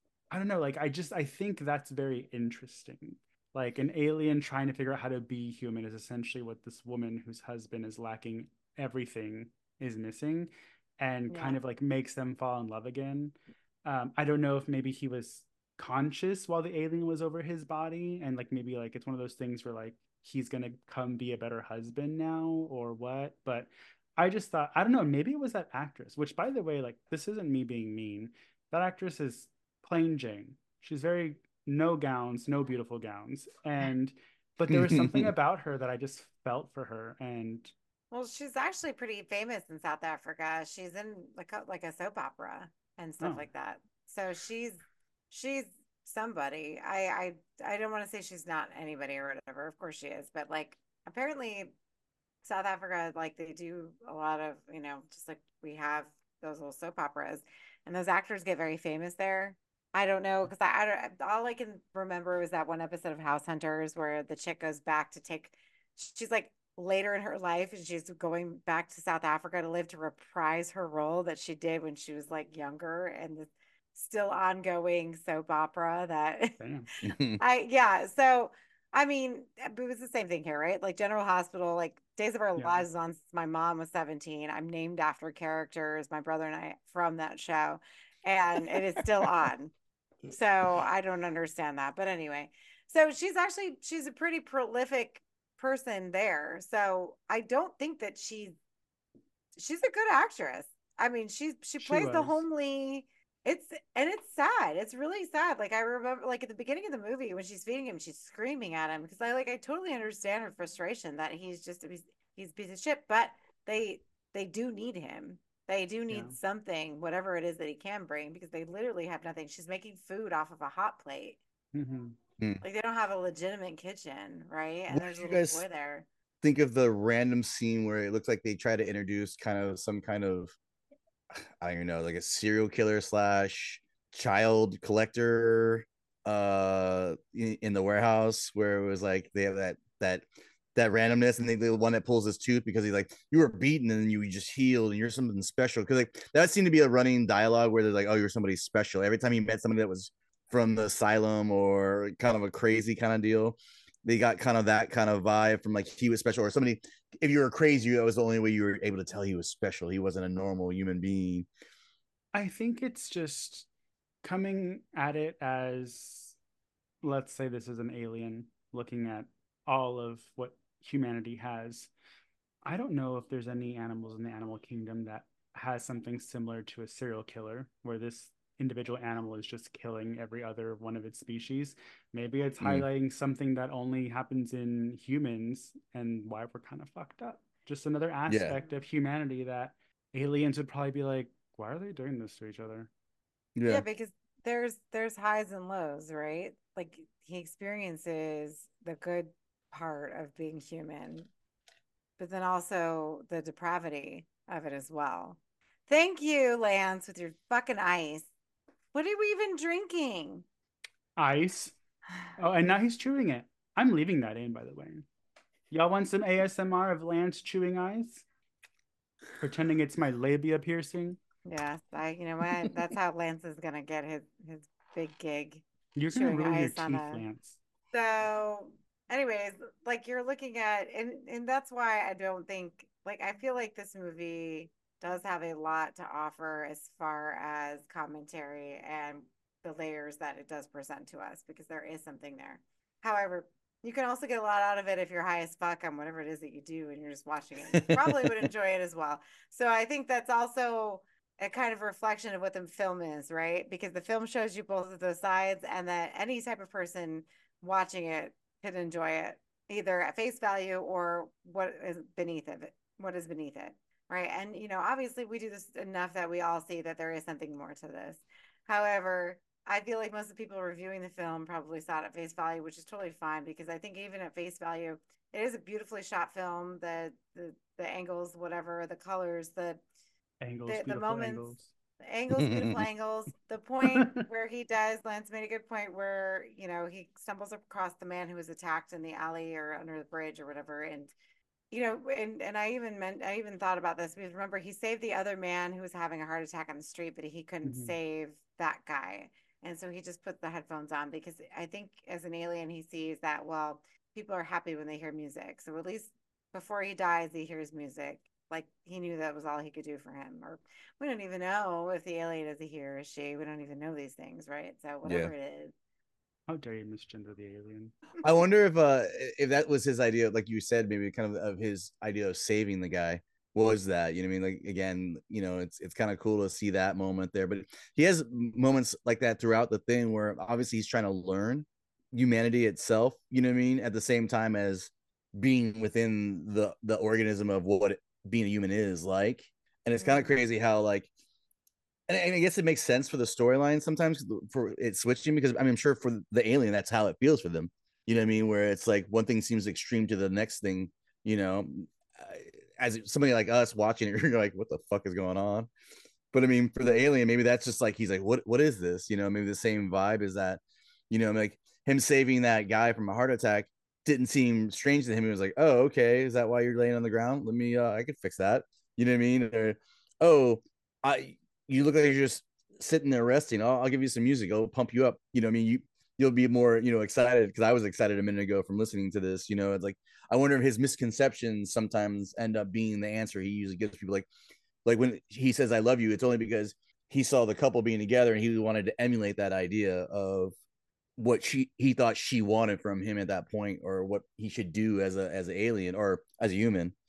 I don't know, like I just I think that's very interesting. Like an alien trying to figure out how to be human is essentially what this woman whose husband is lacking everything is missing and Yeah. kind of like makes them fall in love again. Um, I don't know if maybe he was conscious while the alien was over his body and like maybe like it's one of those things where like he's gonna come be a better husband now or what, but I just thought I don't know, maybe it was that actress, which by the way, like this isn't me being mean. That actress is plain Jane. She's very no gowns, no beautiful gowns. And but there was something about her that I just felt for her. And Well, she's actually pretty famous in South Africa. She's in like a, like a soap opera and stuff oh, like that. So she's she's somebody. I I I don't want to say she's not anybody or whatever. Of course she is, but like apparently South Africa, like they do a lot of, you know, just like we have those little soap operas, and those actors get very famous there. I don't know because I, I don't. All I can remember was that one episode of House Hunters where the chick goes back to take. She's like later in her life, and she's going back to South Africa to live to reprise her role that she did when she was like younger, and the still ongoing soap opera that damn. I yeah. So I mean, it was the same thing here, right? Like General Hospital, like Days of Our Yeah. Lives was on since my mom was seventeen. I'm named after characters, my brother and I from that show, and it is still on. So I don't understand that. But anyway, so she's actually she's a pretty prolific person there. So I don't think that she's she's a good actress. I mean, she's she She plays the was. homely. It's and it's sad. It's really sad. Like I remember, like at the beginning of the movie when she's feeding him, she's screaming at him because I like I totally understand her frustration that he's just he's he's a piece of shit. But they they do need him. They do Yeah. need something, whatever it is that he can bring, because they literally have nothing. She's making food off of a hot plate. Mm-hmm. Like they don't have a legitimate kitchen, right? And What there's did a you little guys boy there. think of the random scene where it looks like they try to introduce kind of some kind of, I don't even know, like a serial killer slash child collector uh in, in the warehouse, where it was like they have that that that randomness, and they, the one that pulls his tooth because he's like, you were beaten and then you just healed and you're something special, because like that seemed to be a running dialogue where they're like, oh, you're somebody special every time he met somebody that was from the asylum or kind of a crazy kind of deal. They got kind of that kind of vibe from like he was special, or somebody, if you were crazy, that was the only way you were able to tell he was special. He wasn't a normal human being. I think it's just coming at it as, let's say this is an alien looking at all of what humanity has. I don't know if there's any animals in the animal kingdom that has something similar to a serial killer, where this individual animal is just killing every other one of its species. Maybe it's Mm. highlighting something that only happens in humans and why we're kind of fucked up. Just another Yeah. aspect of humanity that aliens would probably be like, why are they doing this to each other? Yeah, Yeah. because there's there's highs and lows, right? Like he experiences the good part of being human, but then also the depravity of it as well. Thank you, Lance, with your fucking ice. What are we even drinking? Ice. Oh, and now he's chewing it. I'm leaving that in, by the way. Y'all want some A S M R of Lance chewing ice? Pretending it's my labia piercing? Yes, I you know what? That's how Lance is gonna get his his big gig. You're gonna Chewing ruin your ice on teeth, a Lance. so anyways, like you're looking at and and that's why I don't think like I feel like this movie does have a lot to offer as far as commentary and the layers that it does present to us because there is something there. However, you can also get a lot out of it if you're high as fuck on whatever it is that you do and you're just watching it. You probably would enjoy it as well. So I think that's also a kind of reflection of what the film is, right? Because the film shows you both of those sides, and that any type of person watching it could enjoy it either at face value or what is beneath it, what is beneath it, right? And you know, obviously, we do this enough that we all see that there is something more to this. However, I feel like most of the people reviewing the film probably saw it at face value, which is totally fine because I think even at face value, it is a beautifully shot film. The the the angles, whatever, the colors, the Angles, the the beautiful moments, angles. the angles, beautiful angles. The point where he does, Lance made a good point where you know he stumbles across the man who was attacked in the alley or under the bridge or whatever, and you know, and and I even meant I even thought about this because remember he saved the other man who was having a heart attack on the street, but he couldn't Mhm. save that guy, and so he just put the headphones on because I think as an alien he sees that well people are happy when they hear music, so at least before he dies he hears music. Like he knew that was all he could do for him, or we don't even know if the alien is a he or a she. We don't even know these things, right? So Yeah. whatever it is, How dare you misgender the alien? I wonder if uh if that was his idea, like you said, maybe kind of of his idea of saving the guy was that, you know what I mean? Like again, you know, it's it's kind of cool to see that moment there. But he has moments like that throughout the thing where obviously he's trying to learn humanity itself, you know what I mean, at the same time as being within the the organism of what being a human is like. And it's kind of mm-hmm. crazy how like, and I guess it makes sense for the storyline sometimes for it switching, because I mean, I'm sure for the alien, that's how it feels for them. You know what I mean? Where it's like one thing seems extreme to the next thing, you know, as somebody like us watching it, you're like, what the fuck is going on? But I mean, for the alien, maybe that's just like, he's like, what, what is this? You know, maybe the same vibe is that, you know, like him saving that guy from a heart attack didn't seem strange to him. He was like, oh, okay. Is that why you're laying on the ground? Let me, uh, I could fix that. You know what I mean? Or, oh, I, you look like you're just sitting there resting. I'll, I'll give you some music. I'll pump you up. You know what I mean? You, you'll be more, you know, excited, because I was excited a minute ago from listening to this. You know, it's like, I wonder if his misconceptions sometimes end up being the answer he usually gives people. Like, like when he says I love you, it's only because he saw the couple being together and he wanted to emulate that idea of what she he thought she wanted from him at that point, or what he should do as a as an alien or as a human.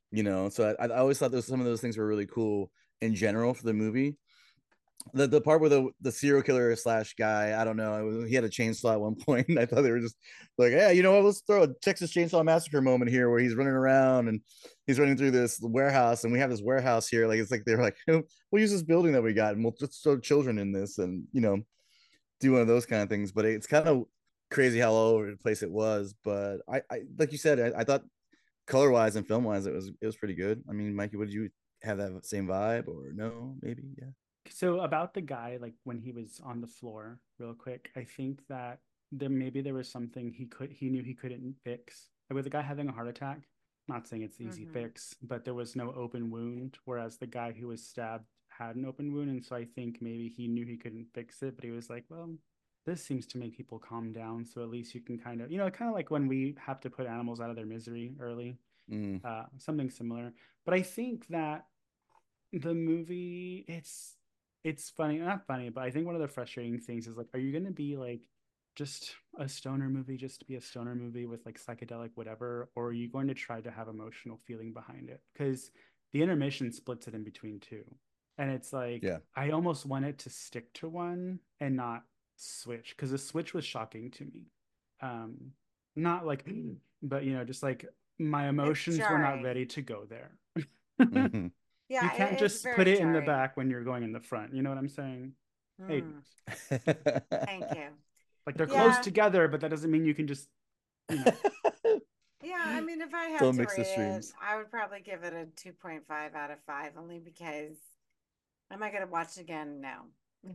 you know. So I, I always thought those some of those things were really cool in general for the movie. The the part where the the serial killer slash guy, I don't know, he had a chainsaw at one point. And I thought they were just like, yeah, you know what? Let's throw a Texas Chainsaw Massacre moment here where he's running around and he's running through this warehouse, and we have this warehouse here. Like it's like they're like, we'll use this building that we got, and we'll just throw children in this, and you know, do one of those kind of things. But it's kind of crazy how all over the place it was. But I, I like you said, I, I thought color wise and film wise, it was it was pretty good. I mean, Mikey, would you have that same vibe or no? Maybe, yeah. So about the guy, like when he was on the floor, real quick, I think that there maybe there was something he could he knew he couldn't fix. Like with the guy having a heart attack, not saying it's the easy Mhm. fix, but there was no open wound, whereas the guy who was stabbed had an open wound, and so I think maybe he knew he couldn't fix it, but he was like, well, this seems to make people calm down, so at least you can kind of, you know, kind of like when we have to put animals out of their misery early, Mm. uh, something similar. But I think that the movie, it's it's funny, not funny, but I think one of the frustrating things is like, are you going to be like just a stoner movie just to be a stoner movie with like psychedelic whatever, or are you going to try to have emotional feeling behind it? Because the intermission splits it in between two, and it's like Yeah. I almost wanted to stick to one and not switch, because the switch was shocking to me. um Not like but you know, just like my It's emotions were not jarring. ready to go there. Mhm. You Yeah, it, can't it's just put very it in the jarring. back when you're going in the front. You know what I'm saying? Hey, Mm, thank you. like they're close Yeah, together, but that doesn't mean you can just, you know. yeah. I mean, if I had Don't to mix the rate it, streams. I would probably give it a two point five out of five, only because am I gonna watch it again? No.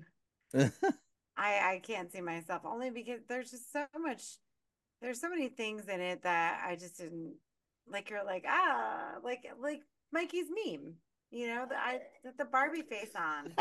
I I can't see myself, only because there's just so much, there's so many things in it that I just didn't like. You're like, ah, like like Mikey's meme, you know, the I the Barbie face on.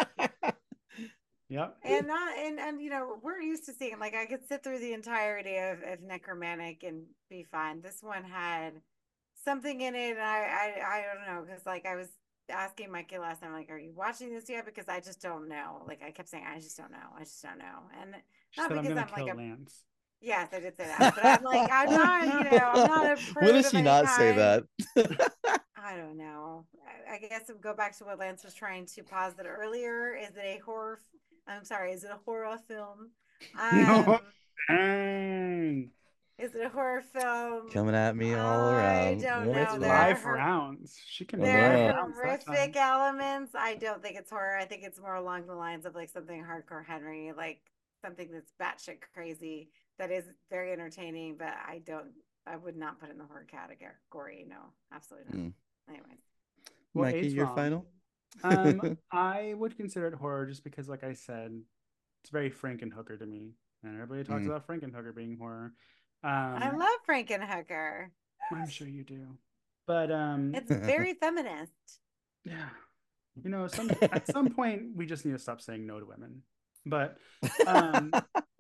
Yep. And not and and you know, we're used to seeing, like, I could sit through the entirety of, of Necromantic and be fine. This one had something in it, and I I, I don't know, because like I was asking Mikey last time, like, are you watching this yet? Because I just don't know. Like I kept saying, I just don't know. I just don't know. And She not said I'm because gonna I'm like kill a, Lance. yes, I did say that. But I'm like, I'm not, you know, I'm not a When prude does of she any not say kind. that? I don't know. I, I guess we'll go back to what Lance was trying to posit earlier. Is it a horror? I'm sorry. Is it a horror film? Um, No. Dang. is it a horror film? Coming at me all I around. don't What's know. It's There wrong? are life her. rounds. She can Oh make There life no. are rounds that horrific time. elements. I don't think it's horror. I think it's more along the lines of like something hardcore Henry, like something that's batshit crazy that is very entertaining. But I don't. I would not put it in the horror category. No, absolutely not. Mm. Anyways. Well, Mikey, eight's your wrong. final? Um, I would consider it horror just because, like I said, it's very Frankenhooker to me, and everybody talks Mm. about Frankenhooker being horror. I Um, love Frankenhooker. I'm sure you do, but um, It's very feminist. yeah, you know, some at some point we just need to stop saying no to women. But um,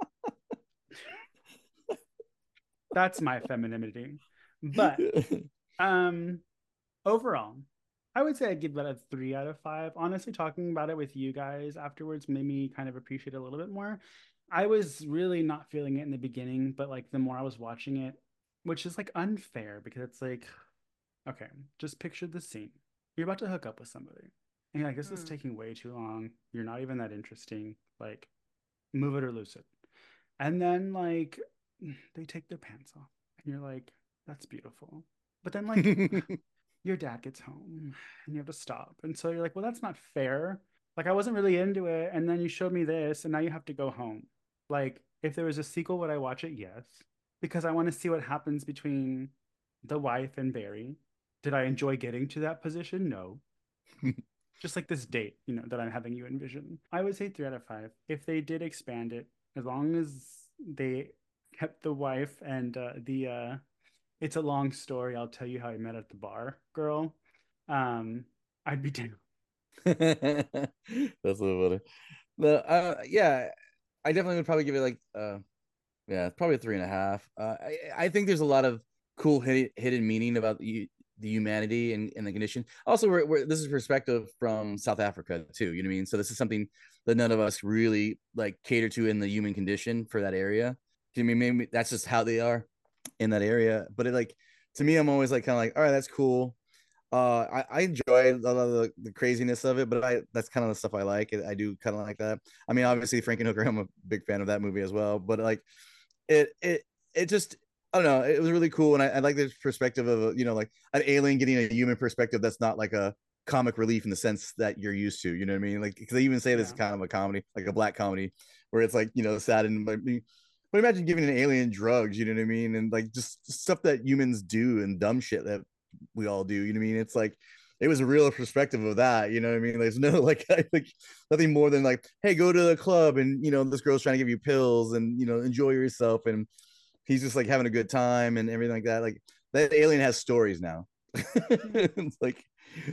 that's my femininity. But um, overall, I would say I'd give that a three out of five. Honestly, talking about it with you guys afterwards made me kind of appreciate it a little bit more. I was really not feeling it in the beginning, but like the more I was watching it, which is like unfair because it's like, okay, just picture the scene. You're about to hook up with somebody. And you're like, this is Mm. taking way too long. You're not even that interesting. Like, move it or lose it. And then like they take their pants off. And you're like, that's beautiful. But then like your dad gets home and you have to stop. And so you're like, well, that's not fair. Like, I wasn't really into it. And then you showed me this, and now you have to go home. Like, if there was a sequel, would I watch it? Yes. Because I want to see what happens between the wife and Barry. Did I enjoy getting to that position? No. Just like this date, you know, that I'm having you envision. I would say three out of five. If they did expand it, as long as they kept the wife and uh, the uh, it's a long story. I'll tell you how I met at the bar, girl. Um, I'd be down. That's a little funny. No, uh, yeah, I definitely would probably give it like uh yeah, probably a three and a half. Uh, I I think there's a lot of cool hidden hidden meaning about the the humanity and, and the condition. Also, we're, we're this is perspective from South Africa too. You know what I mean? So this is something that none of us really like cater to in the human condition for that area. I mean, maybe that's just how they are in that area. But it like to me, I'm always like kind of like, all right, that's cool. Uh, I, I enjoy a lot of the, the craziness of it, but I that's kind of the stuff I like. I do kind of like that. I mean, obviously Frankenhooker, I'm a big fan of that movie as well. But like, it it it just I don't know. It was really cool, and I, I like the perspective of you know like an alien getting a human perspective that's not like a comic relief in the sense that you're used to. You know what I mean? Like because they even say this is Yeah. kind of a comedy, like a black comedy, where it's like you know sad and like. But imagine giving an alien drugs, you know what I mean, and like just stuff that humans do and dumb shit that we all do. You know what I mean? It's like it was a real perspective of that. You know what I mean? There's no like I like nothing more than like, hey, go to the club and you know this girl's trying to give you pills and you know enjoy yourself and he's just like having a good time and everything like that. Like that alien has stories now. It's like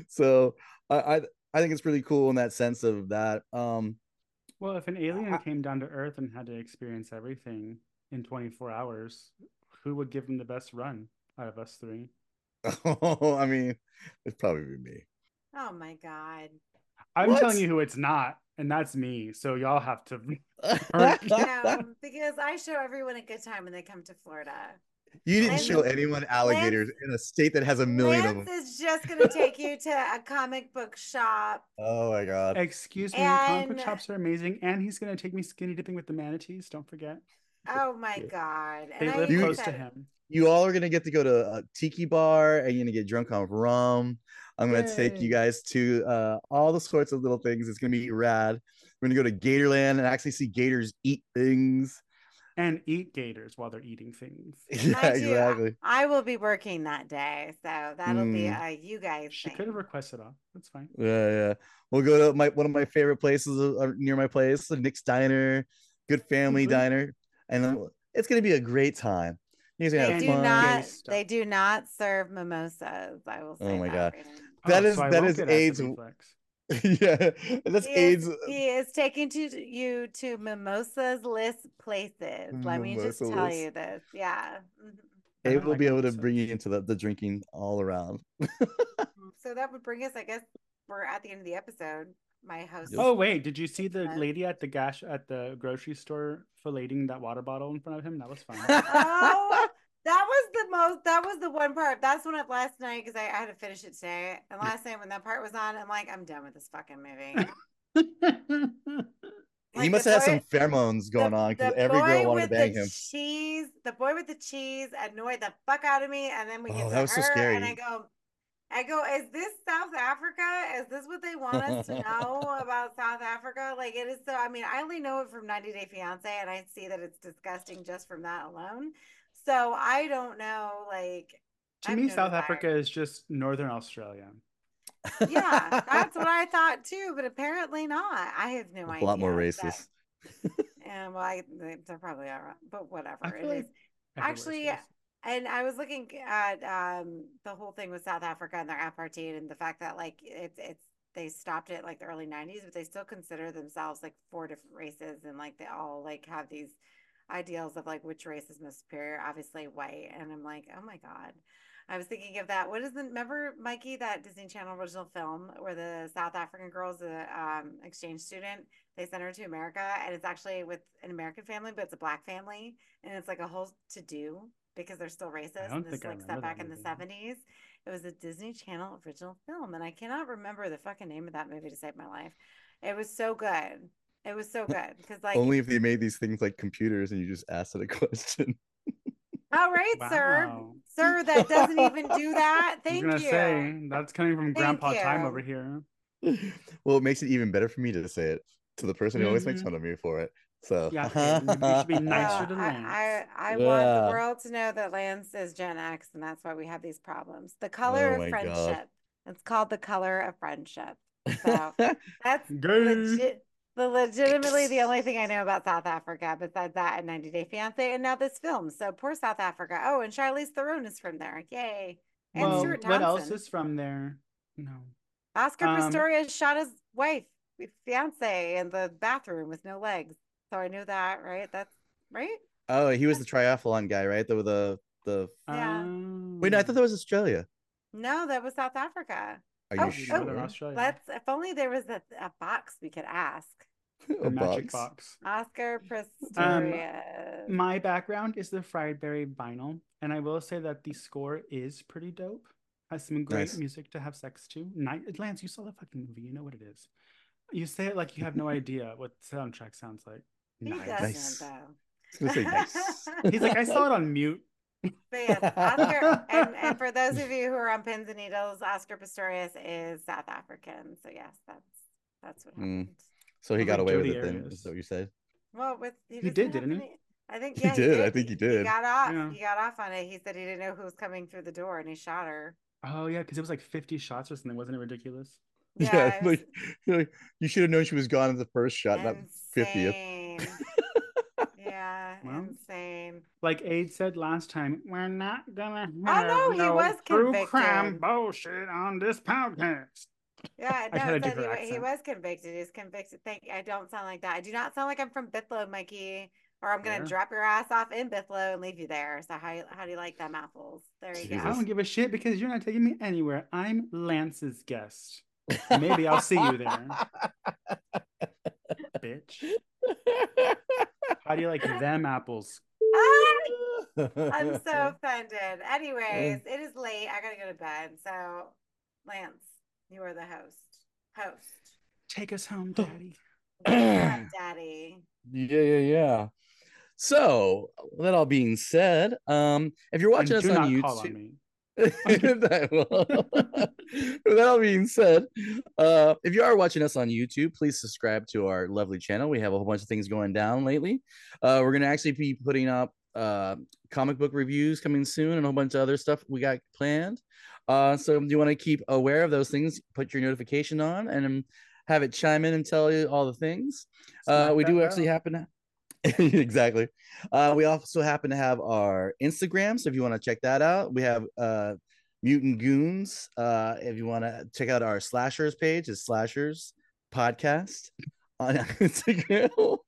so I, I I think it's really cool in that sense of that. Um Well, if an alien I, came down to Earth and had to experience everything in twenty-four hours, who would give him the best run out of us three? oh, I mean, it'd probably be me. Oh my God. I'm telling What? you who it's not, and that's me. So y'all have to hurry. No, because I show everyone a good time when they come to Florida. You didn't Lance, show anyone Lance, alligators in a state that has a million of Lance them. is just going to take you to a comic book shop Oh my god. Excuse me, comic book and shops are amazing, and he's gonna take me skinny dipping with the manatees. Don't forget, oh my God. And they I live even You close to said, him. you all are gonna get to go to a tiki bar and you're gonna get drunk on rum. I'm gonna take you Yay! guys to uh, all the sorts of little things. It's gonna be rad. We're gonna go to Gatorland and actually see gators eat things. And eat gators while they're eating things. Yeah, mind you, exactly. I will be working that day. So that'll be Mm, a you guys She could have thing. requested off. That's fine. yeah, yeah. We'll go to my one of my favorite places uh, near my place, the Nick's Diner, good family Mhm. diner, and uh, it's gonna be a great time. You guys are gonna They have do And fun. gay not, stuff. they do not serve mimosas. I will Oh say my that god, right now. that Oh, so is I that won't is get acid AIDS. reflux. Yeah, that's He is AIDS. he is taking to you to mimosas list places. Let me just tell Merciless. you this. Yeah. Mhm. I It don't will like be able to bring mimosas. you into the, the drinking all around. So that would bring us, I guess we're at the end of the episode. My host Yep. Oh wait, did you see the says, lady at the gas at the grocery store filleting that water bottle in front of him? That was fun. oh, that was the most, that was the one part. That's one up last night because I, I had to finish it today. And last night when that part was on, I'm like, I'm done with this fucking movie. He Like the must have had some boy, pheromones going the on because the every girl boy wanted to with the bang him. cheese, the boy with the cheese annoyed the fuck out of me. And then we get Oh, to that was so her, and I scary. go, I go, is this South Africa? Is this what they want us to know about South Africa? Like it is so. I mean, I only know it from ninety Day Fiance, and I see that it's disgusting just from that alone. So I don't know. Like I To have me, no South desire. Africa is just Northern Australia. Yeah, that's what I thought too, but apparently not. I have no A lot more idea. That racist. and well, I, they, they're probably all right, but I whatever feel it is. like everywhere is Actually, racist. and I was looking at um the whole thing with South Africa and their apartheid and the fact that like it's it's they stopped it like the early nineties, but they still consider themselves like four different races and like they all like have these ideals of like which race is most superior, obviously white. And I'm like, oh my God. I was thinking of that. What is the remember Mikey that Disney Channel original film where the South African girl's a um, exchange student? They sent her to America, and it's actually with an American family, but it's a black family, and it's like a whole to do because they're still I racist, and don't this think is I like set remember that back in the movie. seventies. It was a Disney Channel original film, and I cannot remember the fucking name of that movie to save my life. It was so good. It was so good because like, Only if they made these things like computers and you just asked it a question. all right, sir, Wow. sir, that doesn't even do that. I was Thank gonna you, say that's coming from thank Grandpa Time over you. here. Well, it makes it even better for me to say it to the person who always makes Hmm. fun of me for it. So, Yeah, okay. Maybe you should be nicer Well, to I, Lance. I I want the yeah. world to know that Lance is Gen X, and that's why we have these problems. The color Oh of my god. friendship. It's called the color of friendship. So that's Gay. legit. The legitimately the only thing I know about South Africa besides that and ninety Day Fiance and now this film. So poor South Africa. Oh, and Charlize Theron is from there. Yay. And Well, Stuart what else Townsend. is from there? No. Oscar Um, Pistorius shot his wife, fiance in the bathroom with no legs. So I knew that, right? That's right. Oh, he was the triathlon guy, right? The the the Yeah. Wait, no, I thought um, that was Australia. No, that was South Africa. Are you Oh, might be oh, Northern sure? Australia. let's, if only there was a, a box we could ask. The A magic box. box. Oscar Um, Pistorius. my background is the Fried Berry vinyl, and I will say that the score is pretty dope. Has some great Nice. music to have sex to. Night Lance, you saw the fucking movie. You know what it is. You say it like you have no idea what the soundtrack sounds like. He Nice. doesn't Nice. though. I was gonna say nice. He's like, I saw it on mute. But yes, Oscar, and and for those of you who are on pins and needles, Oscar Pistorius is South African. So yes, that's that's what Mm. happened. So he Sounds got like away with Jodi it then. Arias. Is that what you said? Well, with he, He doesn't did, have didn't he? any- I think He yeah, did. I think he did. got off. Yeah. He got off on it. He said he didn't know who was coming through the door, and he shot her. Oh yeah, because it was like fifty shots or something. Wasn't it ridiculous? Yeah, Yeah, it was like, like you should have known she was gone in the first shot, not fiftieth. insane. Yeah, Well, insane. Like Aid said last time, we're not gonna Oh, have no, he no was true crime convicted. bullshit on this podcast. Yeah, I no, tried to it do said her he, wa- he accent. was convicted. He's convicted. Thank I don't sound like that. I do not sound like I'm from Bithlo, Mikey, or I'm gonna Fair. drop your ass off in Bithlo and leave you there. So how how do you like them apples? There you I Jesus. go. don't give a shit because you're not taking me anywhere. I'm Lance's guest. Maybe I'll see you there, bitch. How do you like them apples? I'm so offended. Anyways, it is late. I gotta go to bed. So, Lance, you are the host. Host. Take us home, daddy. Yeah, Daddy. Yeah, yeah, yeah. So, that all being said, um, if you're watching And us do on not YouTube, call on me. that, with that all being said, uh, if you are watching us on YouTube, please subscribe to our lovely channel. We have a whole bunch of things going down lately. Uh, we're gonna actually be putting up uh, comic book reviews coming soon, and a whole bunch of other stuff we got planned. Uh, so if you want to keep aware of those things, put your notification on and have it chime in and tell you all the things. Uh, Smack we that do actually bell. happen to exactly. Uh, we also happen to have our Instagram, so if you want to check that out, we have uh, Mutant Goons. Uh, if you want to check out our Slashers page, it's Slashers Podcast on Instagram.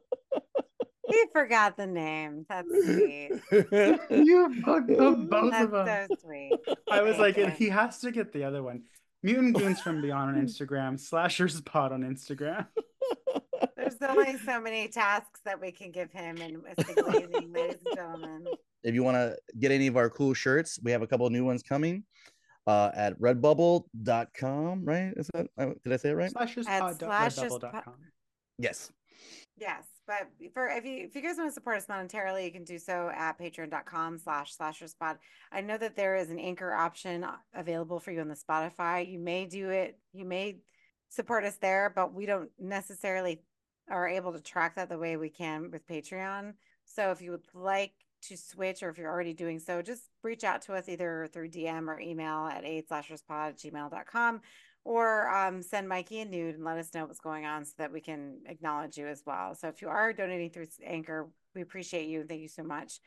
He forgot the name. That's sweet. You fucked up both That's of them. so sweet. I was Thank like, and you. he has to get the other one. Mutant Goons from Beyond on Instagram, Slashers Pod on Instagram. There's only so many tasks that we can give him in a single evening, ladies and gentlemen. If you want to get any of our cool shirts, we have a couple of new ones coming uh, at redbubble dot com, right? Is that, did I say it right? Slasherspod dot redbubble dot com. Yes. Yes, but for if you if you guys want to support us monetarily, you can do so at patreon dot com slash slasherspod. I know that there is an anchor option available for you on the Spotify. You may do it, you may support us there, but we don't necessarily are able to track that the way we can with Patreon. So if you would like to switch, or if you're already doing so, just reach out to us either through D M or email at eight slasherspod at gmail dot com. Or um, send Mikey a nude and let us know what's going on so that we can acknowledge you as well. So if you are donating through Anchor, we appreciate you. Thank you so much.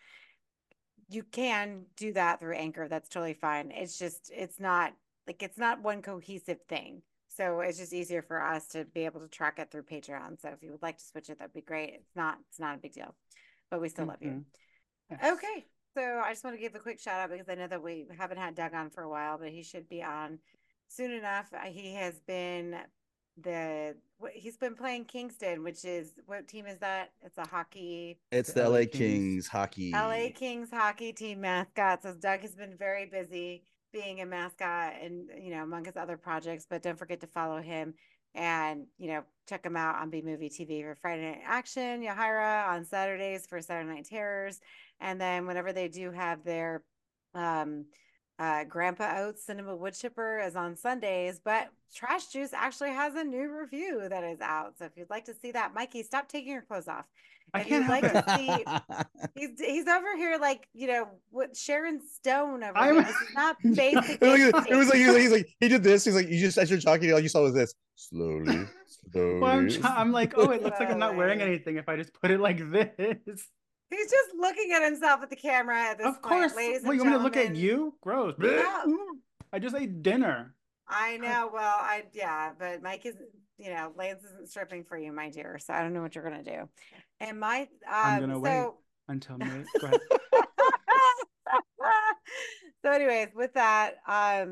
You can do that through Anchor. That's totally fine. It's just, it's not like, it's not one cohesive thing. So it's just easier for us to be able to track it through Patreon. So if you would like to switch it, that'd be great. It's not, it's not a big deal, but we still Mm-hmm. love you. Yes. Okay. So I just want to give a quick shout out because I know that we haven't had Doug on for a while, but he should be on soon enough. He has been the he's been playing Kingston, which is what team is that? It's a hockey. It's The the L A L A Kings. Kings hockey. L A Kings hockey team mascot. So Doug has been very busy being a mascot and, you know, among his other projects, but don't forget to follow him and, you know, check him out on B Movie T V for Friday Night Action, Yahira on Saturdays for Saturday Night Terrors. And then whenever they do have their um uh, Grandpa Oats Cinema Wood Chipper is on Sundays, but Trash Juice actually has a new review that is out. So if you'd like to see that, Mikey, stop taking your clothes off. I If can't you'd like help to see, he's he's over here like, you know, what Sharon Stone over I'm- here. This is not basic. it, was like, it was like, instinct. he was like, he's like, he did this. He's like, you just, as you're talking, all you saw was this. Slowly, slowly. Well, I'm, try- I'm like, oh, it looks like I'm not wearing Slowly. anything if I just put it like this. He's just looking at himself at the camera at this Of point, course. ladies Well, and you want me to look at gentlemen. you? Gross. No. I just ate dinner. I know. Well, I yeah, but Mike is, you know, Lance isn't stripping for you, my dear. So I don't know what you're gonna do. And my, I'm um, gonna wait so until May. Go ahead. so, anyways, with that, um,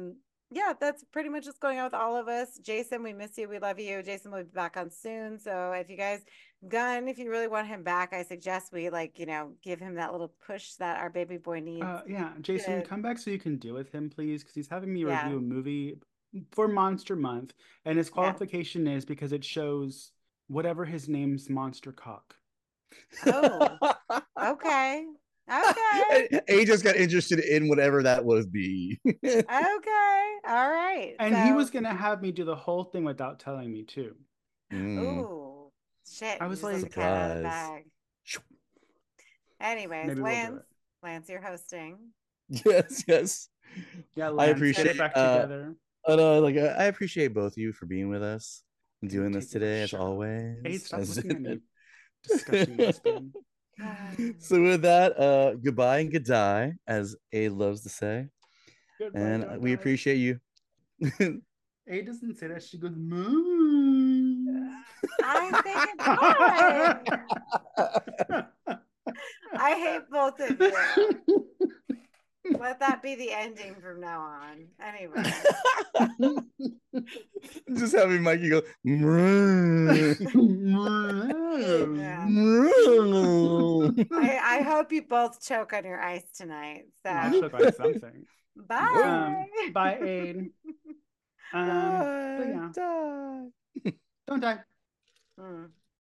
yeah, that's pretty much what's going on with all of us. Jason, we miss you. We love you. Jason will be back on soon. So if you guys, Gunn, if you really want him back, I suggest we like, you know, give him that little push that our baby boy needs. Uh, yeah, Jason, To, come back so you can deal with him, please, because he's having me yeah, review a movie for Monster Month, and his yeah. qualification is because it shows whatever his name's monster cock. Oh, okay. Okay. A just got interested in whatever that was be. Okay. All right. And he So, was gonna have me do the whole thing without telling me too. Mm, ooh, shit. I You was just let the like, cat out of the surprise. bag. Anyways, maybe we'll do Lance, it. Lance, you're hosting. Yes, yes. Yeah, I Lance, get appreciate it back uh together. uh, no, like uh, I appreciate both of you for being with us and You're doing this taking my today as show. Hey, always. stop As- looking at me, disgusting lesbian. so with that, uh goodbye and good die, as A loves to say. Goodbye, And don't we die. appreciate you. A doesn't say that. She goes, Moon. I think it's fine. I hate both of you. Let that be the ending from now on. Anyway. Just having Mikey go. Yeah. I, I hope you both choke on your ice tonight. So I'll choke on something. bye. Um, bye, Aid. Um, but Die, yeah, die. don't die. Hmm.